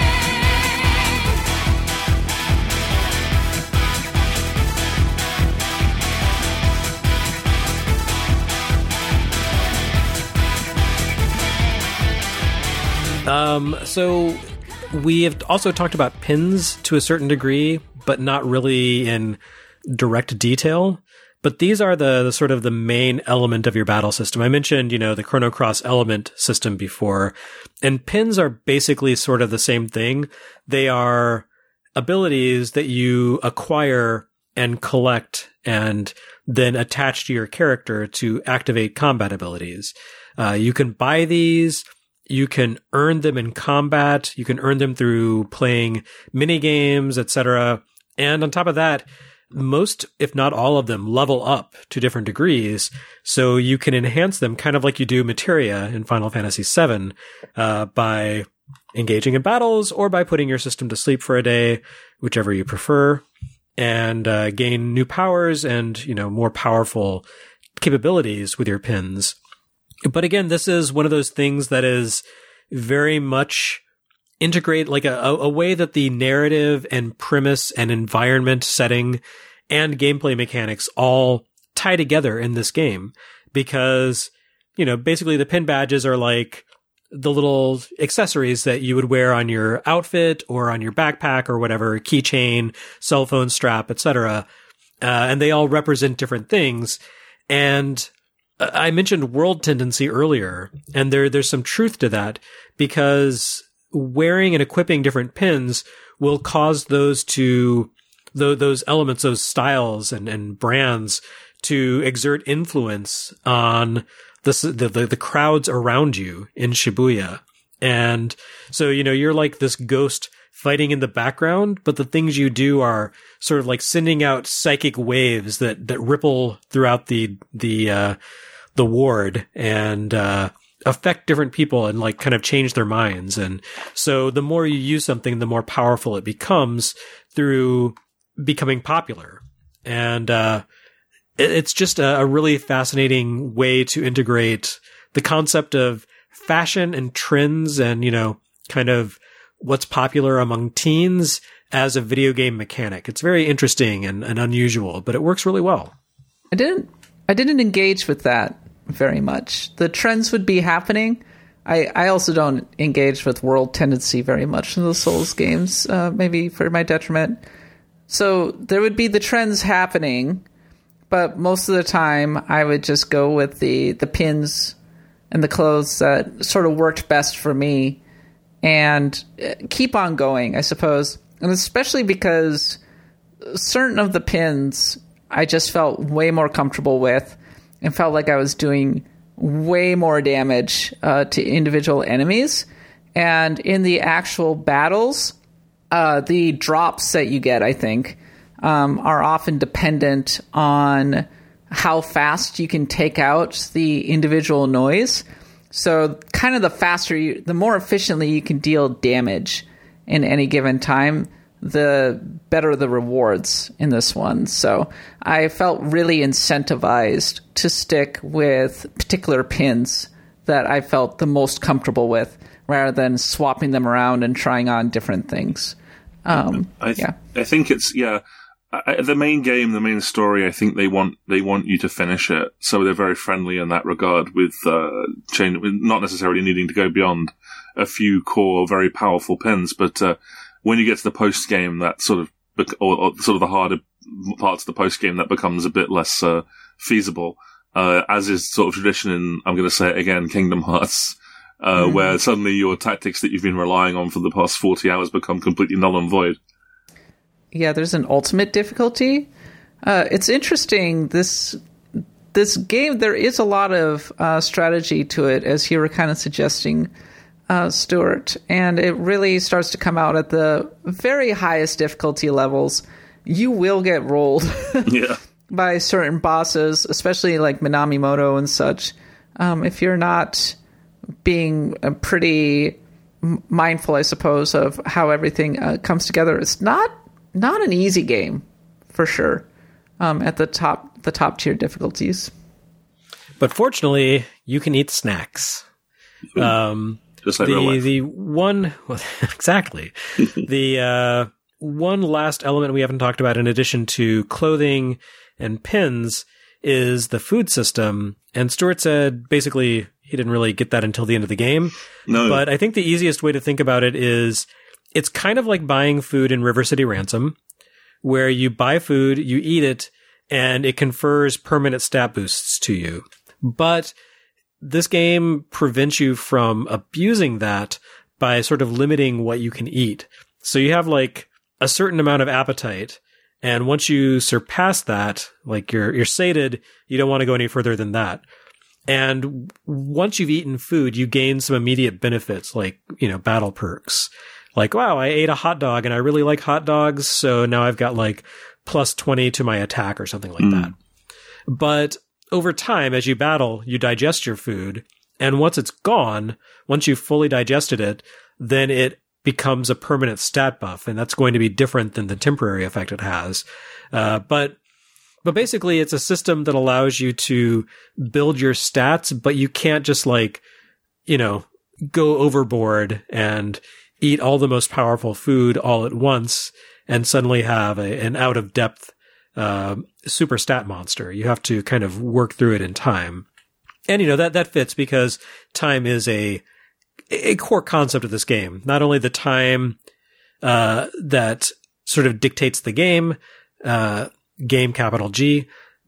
[SPEAKER 2] So we have also talked about pins to a certain degree, but not really in direct detail. But these are the sort of the main element of your battle system. I mentioned, the Chrono Cross element system before, and pins are basically sort of the same thing. They are abilities that you acquire and collect and then attach to your character to activate combat abilities. You can buy these. You can earn them in combat. You can earn them through playing mini games, etc. And on top of that, most, if not all of them, level up to different degrees. So you can enhance them kind of like you do materia in Final Fantasy VII, by engaging in battles or by putting your system to sleep for a day, whichever you prefer, and gain new powers and, more powerful capabilities with your pins. But again, this is one of those things that is very much integrate, like a way that the narrative and premise and environment setting and gameplay mechanics all tie together in this game. Because, basically the pin badges are like the little accessories that you would wear on your outfit or on your backpack or whatever, keychain, cell phone strap, etc. And they all represent different things. And I mentioned world tendency earlier, and there's some truth to that, because wearing and equipping different pins will cause those to those elements, those styles and brands to exert influence on the crowds around you in Shibuya. And so, you're like this ghost fighting in the background, but the things you do are sort of like sending out psychic waves that ripple throughout the ward and affect different people and like kind of change their minds. And so the more you use something, the more powerful it becomes through becoming popular. And it's just a really fascinating way to integrate the concept of fashion and trends and, kind of what's popular among teens as a video game mechanic. It's very interesting and unusual, but it works really well.
[SPEAKER 3] I didn't engage with that very much. The trends would be happening. I also don't engage with world tendency very much in the Souls games, maybe for my detriment. So there would be the trends happening, but most of the time I would just go with the pins and the clothes that sort of worked best for me and keep on going, I suppose. And especially because certain of the pins I just felt way more comfortable with and felt like I was doing way more damage to individual enemies. And in the actual battles, the drops that you get, I think, are often dependent on how fast you can take out the individual noise. So kind of the more efficiently you can deal damage in any given time, the better the rewards in this one. So I felt really incentivized to stick with particular pins that I felt the most comfortable with rather than swapping them around and trying on different things.
[SPEAKER 4] I think it's, the main game, the main story, I think they want you to finish it. So they're very friendly in that regard with not necessarily needing to go beyond a few core, very powerful pins. But when you get to the post game, that sort of the harder parts of the post game, that becomes a bit less feasible. As is sort of tradition in, I'm going to say it again, Kingdom Hearts, where suddenly your tactics that you've been relying on for the past 40 hours become completely null and void.
[SPEAKER 3] Yeah, there's an ultimate difficulty. It's interesting. This game, there is a lot of strategy to it, as you were kind of suggesting, Stuart. And it really starts to come out at the very highest difficulty levels. You will get rolled by certain bosses, especially like Minamimoto and such. If you're not being pretty mindful, I suppose, of how everything comes together, it's not an easy game, for sure, at the top tier difficulties.
[SPEAKER 2] But fortunately, you can eat snacks.
[SPEAKER 4] Just like real life.
[SPEAKER 2] Exactly. The one last element we haven't talked about, in addition to clothing and pins, is the food system. And Stuart said basically he didn't really get that until the end of the game.
[SPEAKER 4] No.
[SPEAKER 2] But I think the easiest way to think about it is it's kind of like buying food in River City Ransom, where you buy food, you eat it, and it confers permanent stat boosts to you. But this game prevents you from abusing that by sort of limiting what you can eat. So you have like a certain amount of appetite, and once you surpass that, like you're sated, you don't want to go any further than that. And once you've eaten food, you gain some immediate benefits, like, battle perks. Like, wow, I ate a hot dog and I really like hot dogs, so now I've got like plus 20 to my attack or something like that. But over time, as you battle, you digest your food, and once it's gone, once you've fully digested it, then it becomes a permanent stat buff, and that's going to be different than the temporary effect it has. But basically, it's a system that allows you to build your stats, but you can't just go overboard and eat all the most powerful food all at once and suddenly have an out-of-depth super stat monster. You have to kind of work through it in time. And, that fits because time is a core concept of this game. Not only the time that sort of dictates the game capital G,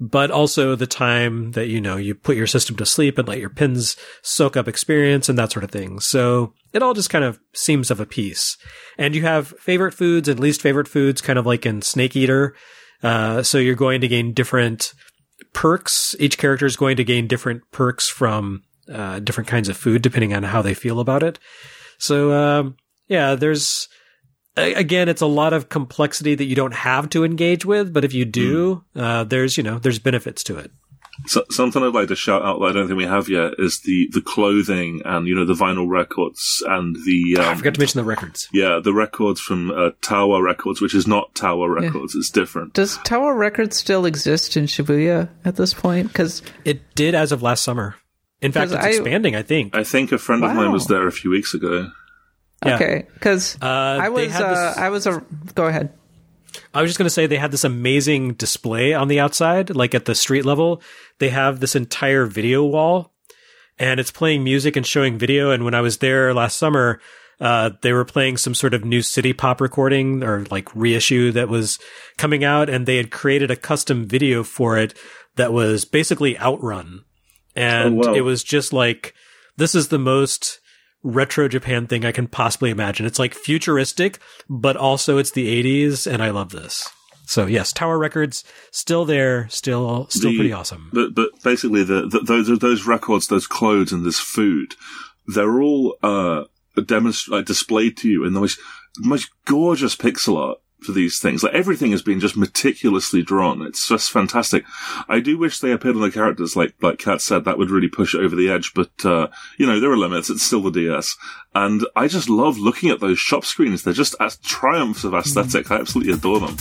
[SPEAKER 2] but also the time that, you put your system to sleep and let your pins soak up experience and that sort of thing. So it all just kind of seems of a piece. And you have favorite foods and least favorite foods, kind of like in Snake Eater. So you're going to gain different perks. Each character is going to gain different perks from different kinds of food, depending on how they feel about it. So, there's, again, it's a lot of complexity that you don't have to engage with, but if you do, there's benefits to it.
[SPEAKER 4] So, something I'd like to shout out that I don't think we have yet is the clothing and, the vinyl records and the...
[SPEAKER 2] I forgot to mention the records.
[SPEAKER 4] Yeah, the records from Tower Records, which is not Tower Records. Yeah. It's different.
[SPEAKER 3] Does Tower Records still exist in Shibuya at this point? Because
[SPEAKER 2] it did as of last summer. In fact, it's expanding, I think.
[SPEAKER 4] I think a friend of mine was there a few weeks ago.
[SPEAKER 2] Yeah.
[SPEAKER 3] Okay, because go ahead.
[SPEAKER 2] I was just going to say they had this amazing display on the outside, like at the street level. They have this entire video wall, and it's playing music and showing video. And when I was there last summer, they were playing some sort of new City Pop recording or like reissue that was coming out, and they had created a custom video for it that was basically Outrun. And It was just like, this is the most retro Japan thing I can possibly imagine. It's like futuristic, but also it's the 80s, and I love this. So yes, Tower Records still there, still pretty awesome.
[SPEAKER 4] But basically, those records, those clothes, and this food, they're all displayed to you in the most gorgeous pixel art for these things. Like, everything has been just meticulously drawn. It's just fantastic. I do wish they appeared on the characters, like Kat said. That would really push it over the edge, but there are limits. It's still the DS, and I just love looking at those shop screens. They're just triumphs of aesthetic. I absolutely adore them.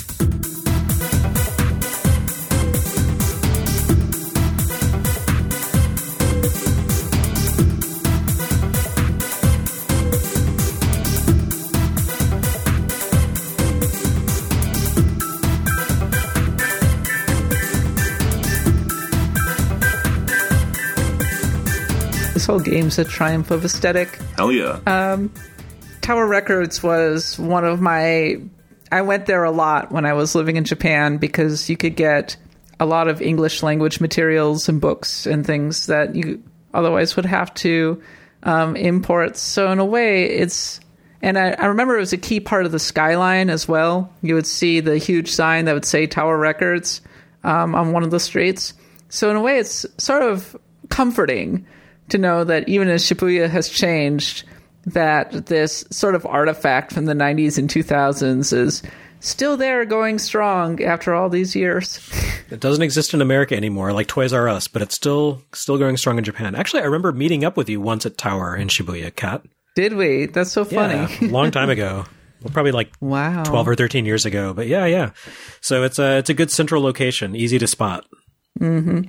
[SPEAKER 3] This whole game's a triumph of aesthetic.
[SPEAKER 4] Hell yeah.
[SPEAKER 3] Tower Records was one of my... I went there a lot when I was living in Japan because you could get a lot of English language materials and books and things that you otherwise would have to import. So in a way, it's... And I remember it was a key part of the skyline as well. You would see the huge sign that would say Tower Records on one of the streets. So in a way, it's sort of comforting to know that even as Shibuya has changed, that this sort of artifact from the 90s and 2000s is still there, going strong after all these years.
[SPEAKER 2] It doesn't exist in America anymore, like Toys R Us, but it's still going strong in Japan. Actually, I remember meeting up with you once at Tower in Shibuya, Kat.
[SPEAKER 3] Did we? That's so funny.
[SPEAKER 2] Yeah, a long time ago. Well, probably like 12 or 13 years ago. But yeah. So it's a good central location, easy to spot.
[SPEAKER 3] Mm-hmm.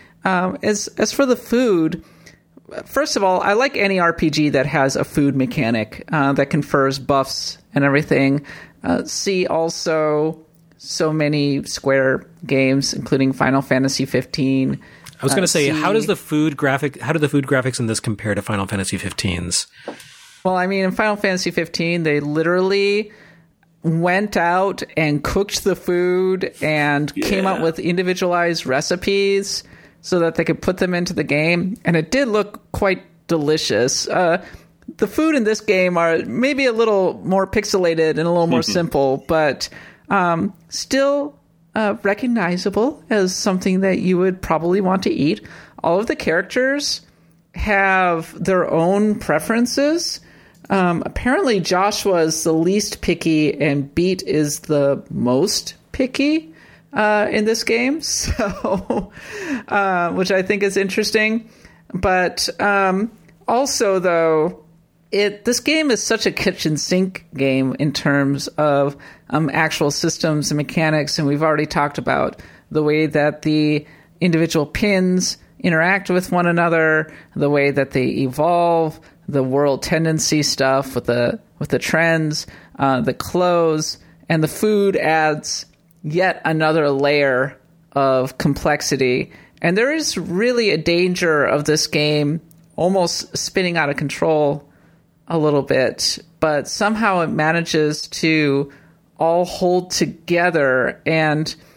[SPEAKER 3] As for the food... First of all, I like any RPG that has a food mechanic that confers buffs and everything. See also so many Square games, including Final Fantasy 15.
[SPEAKER 2] I was going to say, how do the food graphics in this compare to Final Fantasy 15's?
[SPEAKER 3] Well, I mean, in Final Fantasy 15, they literally went out and cooked the food and came up with individualized recipes so that they could put them into the game, and it did look quite delicious. The food in this game are maybe a little more pixelated and a little more simple, but still recognizable as something that you would probably want to eat. All of the characters have their own preferences. Apparently, Joshua is the least picky, and Beat is the most picky in this game, so which I think is interesting. But also, though, this game is such a kitchen sink game in terms of actual systems and mechanics, and we've already talked about the way that the individual pins interact with one another, the way that they evolve, the world tendency stuff with the trends, the clothes, and the food adds yet another layer of complexity. And there is really a danger of this game almost spinning out of control a little bit, but somehow it manages to all hold together. And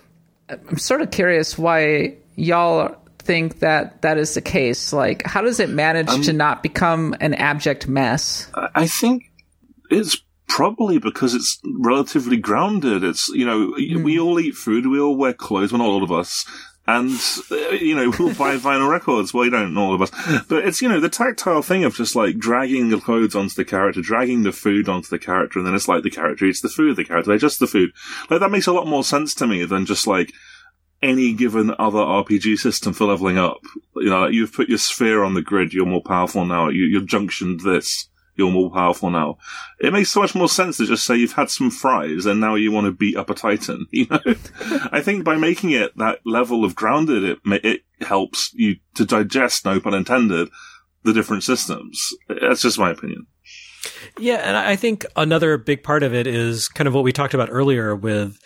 [SPEAKER 3] I'm sort of curious why y'all think that is the case. Like, how does it manage to not become an abject mess?
[SPEAKER 4] I think it's probably because it's relatively grounded. It's, we all eat food, we all wear clothes, well, not all of us. And, we'll buy vinyl records. Well, you don't, not all of us. But it's, the tactile thing of just like dragging the clothes onto the character, dragging the food onto the character, and then it's like the character eats the food, the character digests the food. Like, that makes a lot more sense to me than just like any given other RPG system for leveling up. Like, you've put your sphere on the grid, you're more powerful now. You've junctioned this, you're more powerful now. It makes so much more sense to just say you've had some fries and now you want to beat up a titan, I think by making it that level of grounded, it helps you to digest, no pun intended, the different systems. That's just my opinion.
[SPEAKER 2] Yeah, and I think another big part of it is kind of what we talked about earlier with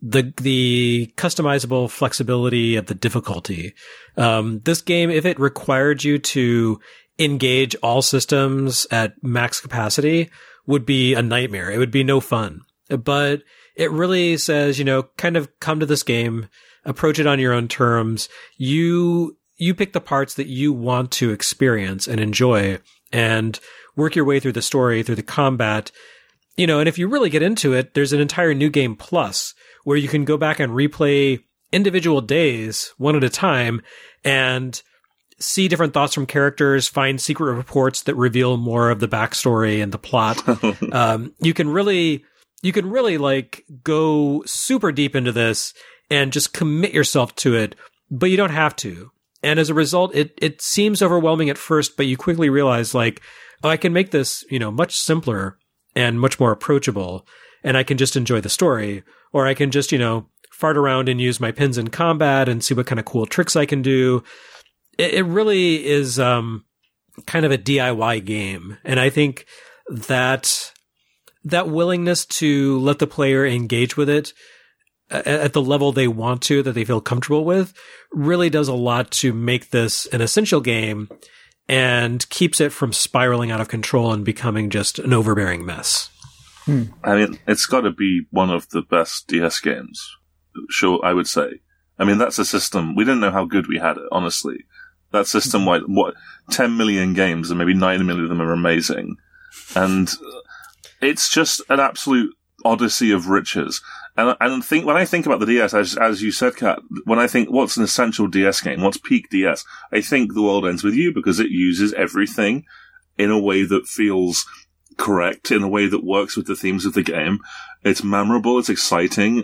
[SPEAKER 2] the customizable flexibility of the difficulty. This game, if it required you to engage all systems at max capacity, would be a nightmare. It would be no fun. But it really says, kind of come to this game, approach it on your own terms. You pick the parts that you want to experience and enjoy and work your way through the story, through the combat. And if you really get into it, there's an entire New Game Plus where you can go back and replay individual days one at a time and see different thoughts from characters, find secret reports that reveal more of the backstory and the plot. You can really like go super deep into this and just commit yourself to it, but you don't have to. And as a result, it seems overwhelming at first, but you quickly realize like, oh, I can make this, much simpler and much more approachable, and I can just enjoy the story, or I can just, fart around and use my pins in combat and see what kind of cool tricks I can do. It really is kind of a DIY game. And I think that willingness to let the player engage with it at the level they want to, that they feel comfortable with, really does a lot to make this an essential game and keeps it from spiraling out of control and becoming just an overbearing mess.
[SPEAKER 4] I mean, it's got to be one of the best DS games. Sure, I would say. I mean, that's a system. We didn't know how good we had it, honestly. That system, 10 million games, and maybe 9 million of them are amazing. And it's just an absolute odyssey of riches. And when I think about the DS, as you said, Kat, when I think what's an essential DS game, what's peak DS, I think The World Ends With You, because it uses everything in a way that feels correct, in a way that works with the themes of the game. It's memorable, it's exciting,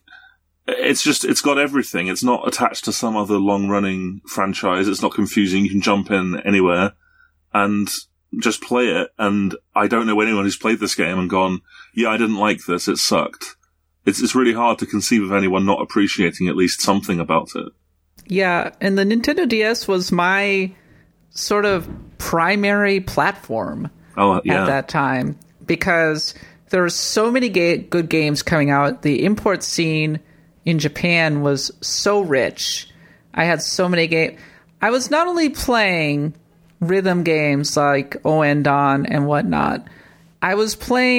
[SPEAKER 4] it's got everything. It's not attached to some other long-running franchise. It's not confusing. You can jump in anywhere and just play it. And I don't know anyone who's played this game and gone, yeah, I didn't like this. It sucked. It's really hard to conceive of anyone not appreciating at least something about it.
[SPEAKER 3] Yeah, and the Nintendo DS was my sort of primary platform at that time, because there were so many good games coming out. The import scene in Japan was so rich. I had so many games. I was not only playing rhythm games like Oendan and whatnot, I was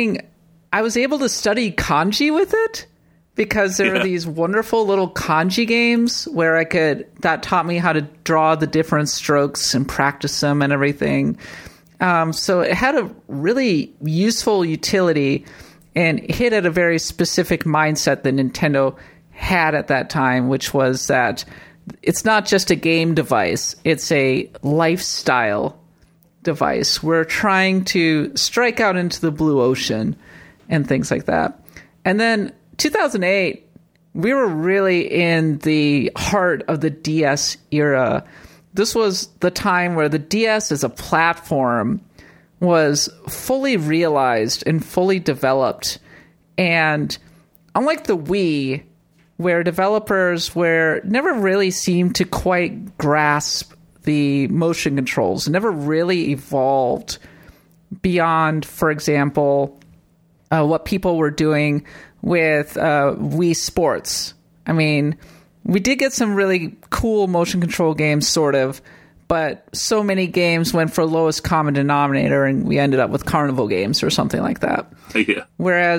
[SPEAKER 3] able to study kanji with it, because there were these wonderful little kanji games where that taught me how to draw the different strokes and practice them and everything. So it had a really useful utility and hit at a very specific mindset that Nintendo had at that time, which was that it's not just a game device, it's a lifestyle device. We're trying to strike out into the blue ocean and things like that. And then 2008, we were really in the heart of the DS era. This was the time where the DS as a platform was fully realized and fully developed. And unlike the Wii, where developers never really seemed to quite grasp the motion controls, never really evolved beyond, for example, what people were doing with Wii Sports. I mean, we did get some really cool motion control games, sort of, but so many games went for lowest common denominator, and we ended up with carnival games or something like that.
[SPEAKER 4] Yeah.
[SPEAKER 3] Whereas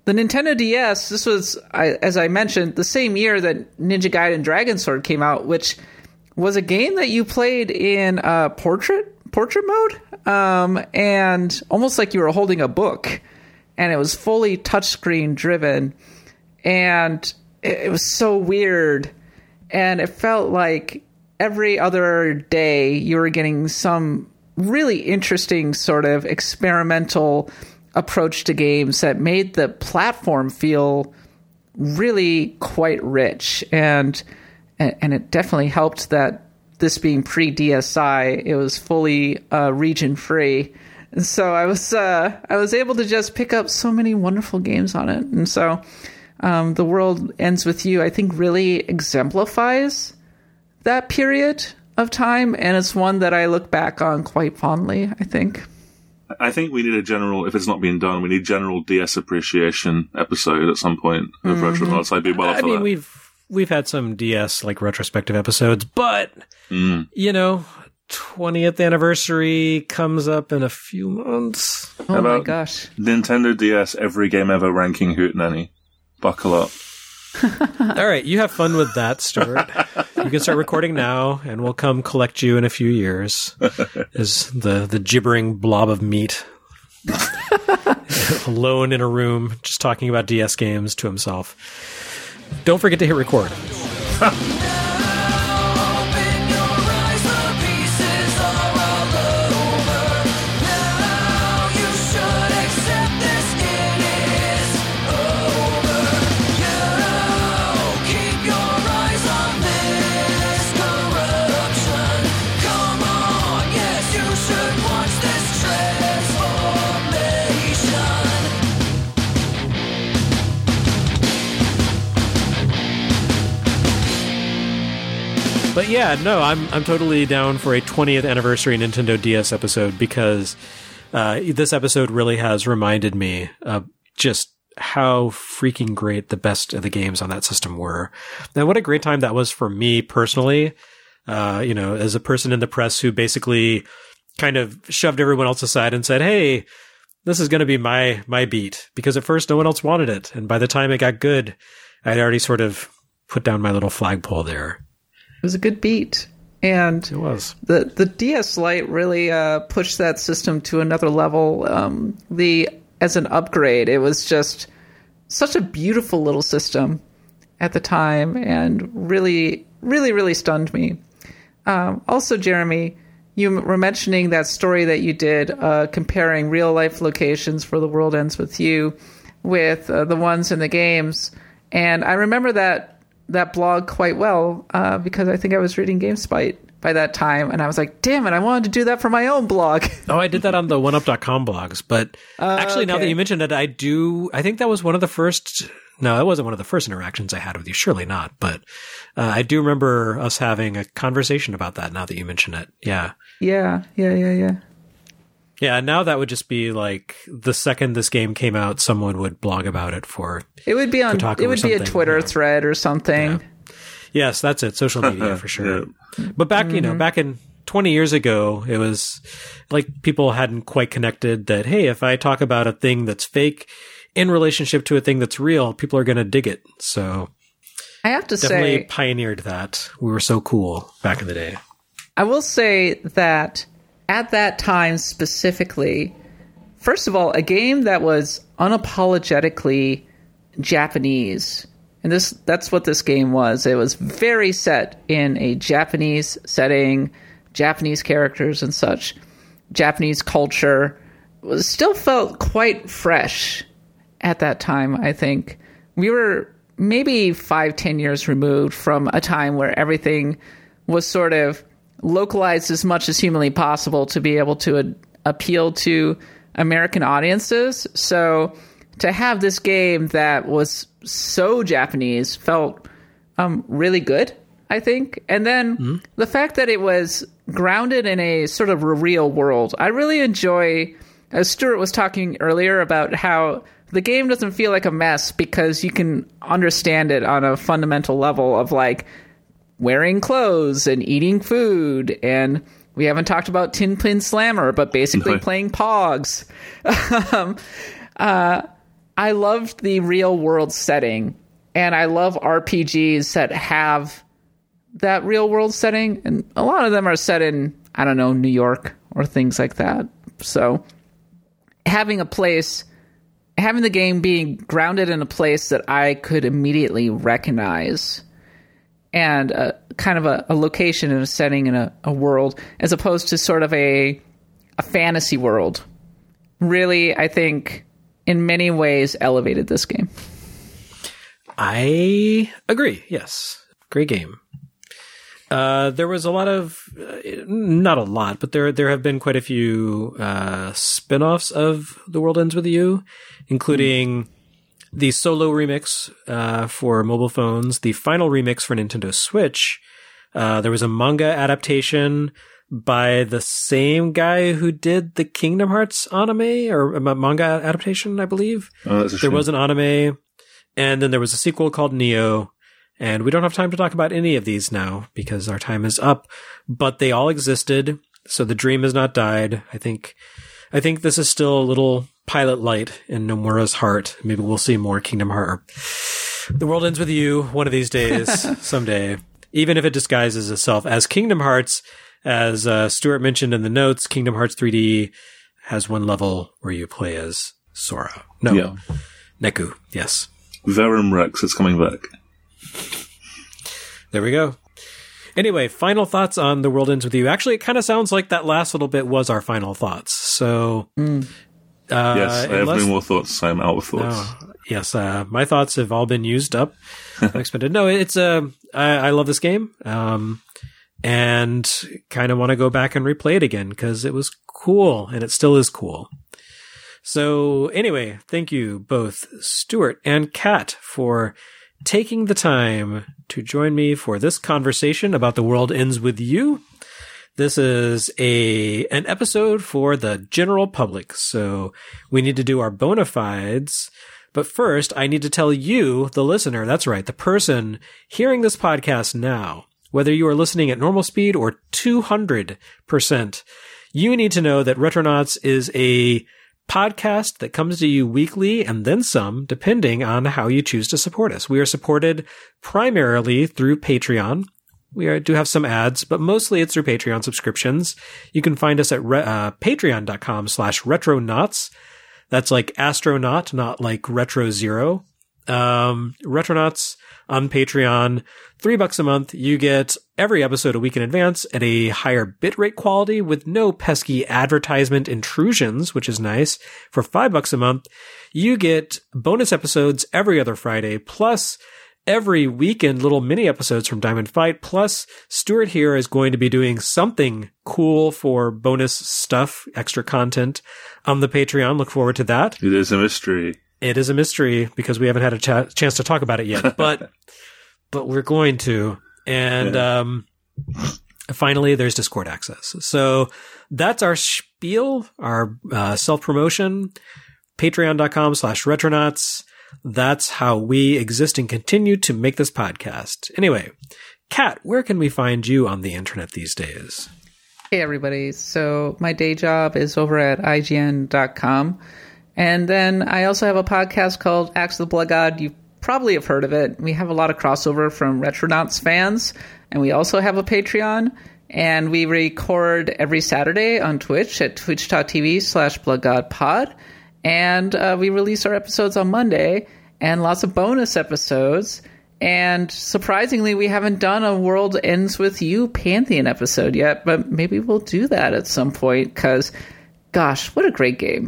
[SPEAKER 3] the Nintendo DS, this was, as I mentioned, the same year that Ninja Gaiden Dragon Sword came out, which was a game that you played in portrait mode, and almost like you were holding a book, and it was fully touchscreen driven, and it was so weird, and it felt like every other day you were getting some really interesting sort of experimental approach to games that made the platform feel really quite rich, and it definitely helped that this being pre-DSi, it was fully region free, and so I was able to just pick up so many wonderful games on it. And so The World Ends With You, I think, really exemplifies that period of time, and it's one that I look back on quite fondly, I think.
[SPEAKER 4] I think we need a general, if it's not being done, we need general DS appreciation episode at some point of Retronauts. I'd be well up for that.
[SPEAKER 2] I mean, we've had some DS like retrospective episodes, but you know, 20th anniversary comes up in a few months.
[SPEAKER 3] Oh my gosh.
[SPEAKER 4] Nintendo DS every game ever ranking Hootenanny. Buckle up.
[SPEAKER 2] All right, you have fun with that, Stuart. You can start recording now, and we'll come collect you in a few years as the gibbering blob of meat alone in a room just talking about DS games to himself. Don't forget to hit record. But yeah, no, I'm totally down for a 20th anniversary Nintendo DS episode, because this episode really has reminded me of just how freaking great the best of the games on that system were. And what a great time that was for me personally, you know, as a person in the press who basically kind of shoved everyone else aside and said, hey, this is going to be my beat, because at first no one else wanted it. And by the time it got good, I'd already sort of put down my little flagpole there.
[SPEAKER 3] It was a good beat, and
[SPEAKER 2] it was.
[SPEAKER 3] The DS Lite really pushed that system to another level. As an upgrade, it was just such a beautiful little system at the time, and really, really, really stunned me. Also, Jeremy, you were mentioning that story that you did comparing real life locations for The World Ends With You with the ones in the games, and I remember that blog quite well, because I think I was reading GameSpite by that time, and I was like, damn it, I wanted to do that for my own blog.
[SPEAKER 2] Oh, I did that on the oneup.com blogs, but actually, now that you mentioned it, I think that was one of the first, no, that wasn't one of the first interactions I had with you, surely not, but I do remember us having a conversation about that now that you mention it. Yeah.
[SPEAKER 3] Yeah. Yeah,
[SPEAKER 2] now that would just be like the second this game came out, someone would blog about it for
[SPEAKER 3] it would be on Kotaku, it would be a Twitter thread or something.
[SPEAKER 2] Yeah. Yes, that's it. Social media for sure. Yeah. But back in 20 years ago, it was like people hadn't quite connected that, hey, if I talk about a thing that's fake in relationship to a thing that's real, people are going to dig it. So
[SPEAKER 3] I have to
[SPEAKER 2] definitely pioneered that. We were so cool back in the day.
[SPEAKER 3] I will say that at that time specifically, first of all, a game that was unapologetically Japanese, and that's what this game was. It was very set in a Japanese setting, Japanese characters and such. Japanese culture still felt quite fresh at that time, I think. We were maybe 5-10 years removed from a time where everything was sort of localized as much as humanly possible to be able to appeal to American audiences. So to have this game that was so Japanese felt really good, I think. And then the fact that it was grounded in a sort of a real world. I really enjoy, as Stuart was talking earlier about how the game doesn't feel like a mess because you can understand it on a fundamental level of like wearing clothes and eating food, and we haven't talked about Tin Pin Slammer, but basically playing Pogs. I loved the real world setting, and I love RPGs that have that real world setting, and a lot of them are set in, I don't know, New York or things like that. So having the game being grounded in a place that I could immediately recognize, and kind of a location and a setting in a world, as opposed to sort of a fantasy world, really, I think, in many ways elevated this game.
[SPEAKER 2] I agree. Yes. Great game. There was a lot of, not a lot, but there have been quite a few spin-offs of The World Ends With You, including the solo remix for mobile phones, the final remix for Nintendo Switch. There was a manga adaptation by the same guy who did the Kingdom Hearts anime, or manga adaptation, I believe.
[SPEAKER 4] Oh, that's a
[SPEAKER 2] there
[SPEAKER 4] shame.
[SPEAKER 2] was an anime, and then there was a sequel called Neo. And we don't have time to talk about any of these now because our time is up, but they all existed. So the dream has not died. I think this is still a little pilot light in Nomura's heart. Maybe we'll see more Kingdom Hearts. The World Ends With You one of these days, someday, even if it disguises itself as Kingdom Hearts. As Stuart mentioned in the notes, Kingdom Hearts 3D has one level where you play as Sora. No,
[SPEAKER 4] Yeah.
[SPEAKER 2] Neku. Yes.
[SPEAKER 4] Verum Rex is coming back.
[SPEAKER 2] There we go. Anyway, final thoughts on The World Ends With You. Actually, it kind of sounds like that last little bit was our final thoughts. So,
[SPEAKER 4] Yes, I have no more thoughts, so I'm out of thoughts.
[SPEAKER 2] Yes, my thoughts have all been used up. Expended. No, it's I love this game, and kind of want to go back and replay it again because it was cool, and it still is cool. So, anyway, thank you both, Stuart and Kat, for taking the time to join me for this conversation about The World Ends With You. This is an episode for the general public, so we need to do our bona fides. But first, I need to tell you, the listener, that's right, the person hearing this podcast now, whether you are listening at normal speed or 200%, you need to know that Retronauts is a podcast that comes to you weekly and then some, depending on how you choose to support us. We are supported primarily through Patreon. We do have some ads, but mostly it's through Patreon subscriptions. You can find us at patreon.com/retronauts. That's like astronaut, not like retro zero. Retronauts on Patreon, $3 a month. You get every episode a week in advance at a higher bitrate quality with no pesky advertisement intrusions, which is nice. For $5 a month, you get bonus episodes every other Friday, plus every weekend little mini episodes from Diamond Fight. Plus, Stuart here is going to be doing something cool for bonus stuff, extra content on the Patreon. Look forward to that.
[SPEAKER 4] It is a mystery.
[SPEAKER 2] It is a mystery because we haven't had a chance to talk about it yet, but we're going to. And finally, there's Discord access. So that's our spiel, our self-promotion, patreon.com/retronauts. That's how we exist and continue to make this podcast. Anyway, Kat, where can we find you on the internet these days?
[SPEAKER 3] Hey, everybody. So my day job is over at IGN.com. And then I also have a podcast called Axe of the Blood God. You probably have heard of it. We have a lot of crossover from Retronauts fans. And we also have a Patreon. And we record every Saturday on Twitch at twitch.tv/bloodgodpod. And we release our episodes on Monday. And lots of bonus episodes. And surprisingly, we haven't done a World Ends With You Pantheon episode yet. But maybe we'll do that at some point. Because, gosh, what a great game.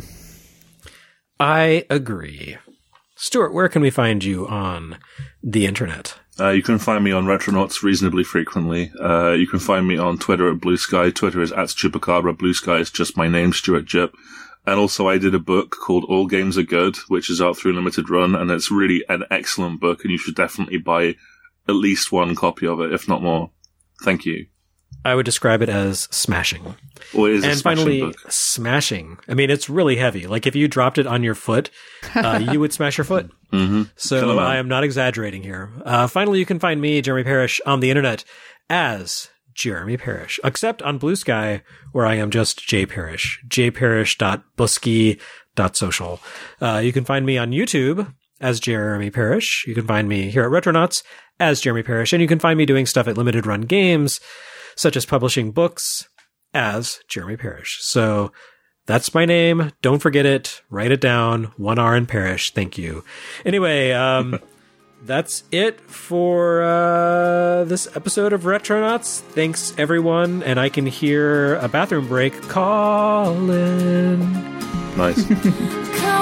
[SPEAKER 2] I agree. Stuart, where can we find you on the internet?
[SPEAKER 4] You can find me on Retronauts reasonably frequently. You can find me on Twitter at Blue Sky. Twitter is @Stupacabra. Blue Sky is just my name, Stuart Jip. And also I did a book called All Games Are Good, which is out through Limited Run, and it's really an excellent book, and you should definitely buy at least one copy of it, if not more. Thank you.
[SPEAKER 2] I would describe it as smashing.
[SPEAKER 4] Well, it is
[SPEAKER 2] and
[SPEAKER 4] a smashing
[SPEAKER 2] finally,
[SPEAKER 4] book.
[SPEAKER 2] smashing. I mean, it's really heavy. Like, if you dropped it on your foot, you would smash your foot.
[SPEAKER 4] Mm-hmm.
[SPEAKER 2] So I am not exaggerating here. Finally, you can find me, Jeremy Parrish, on the internet as Jeremy Parrish, except on Blue Sky, where I am just J Parrish. jparrish.busky, retronauts.social. You can find me on YouTube as Jeremy Parrish. You can find me here at Retronauts as Jeremy Parrish. And you can find me doing stuff at Limited Run Games, such as publishing books as Jeremy Parrish. So that's my name. Don't forget it. Write it down. 1 R in Parrish. Thank you. Anyway, that's it for this episode of Retronauts. Thanks, everyone. And I can hear a bathroom break calling.
[SPEAKER 4] Nice.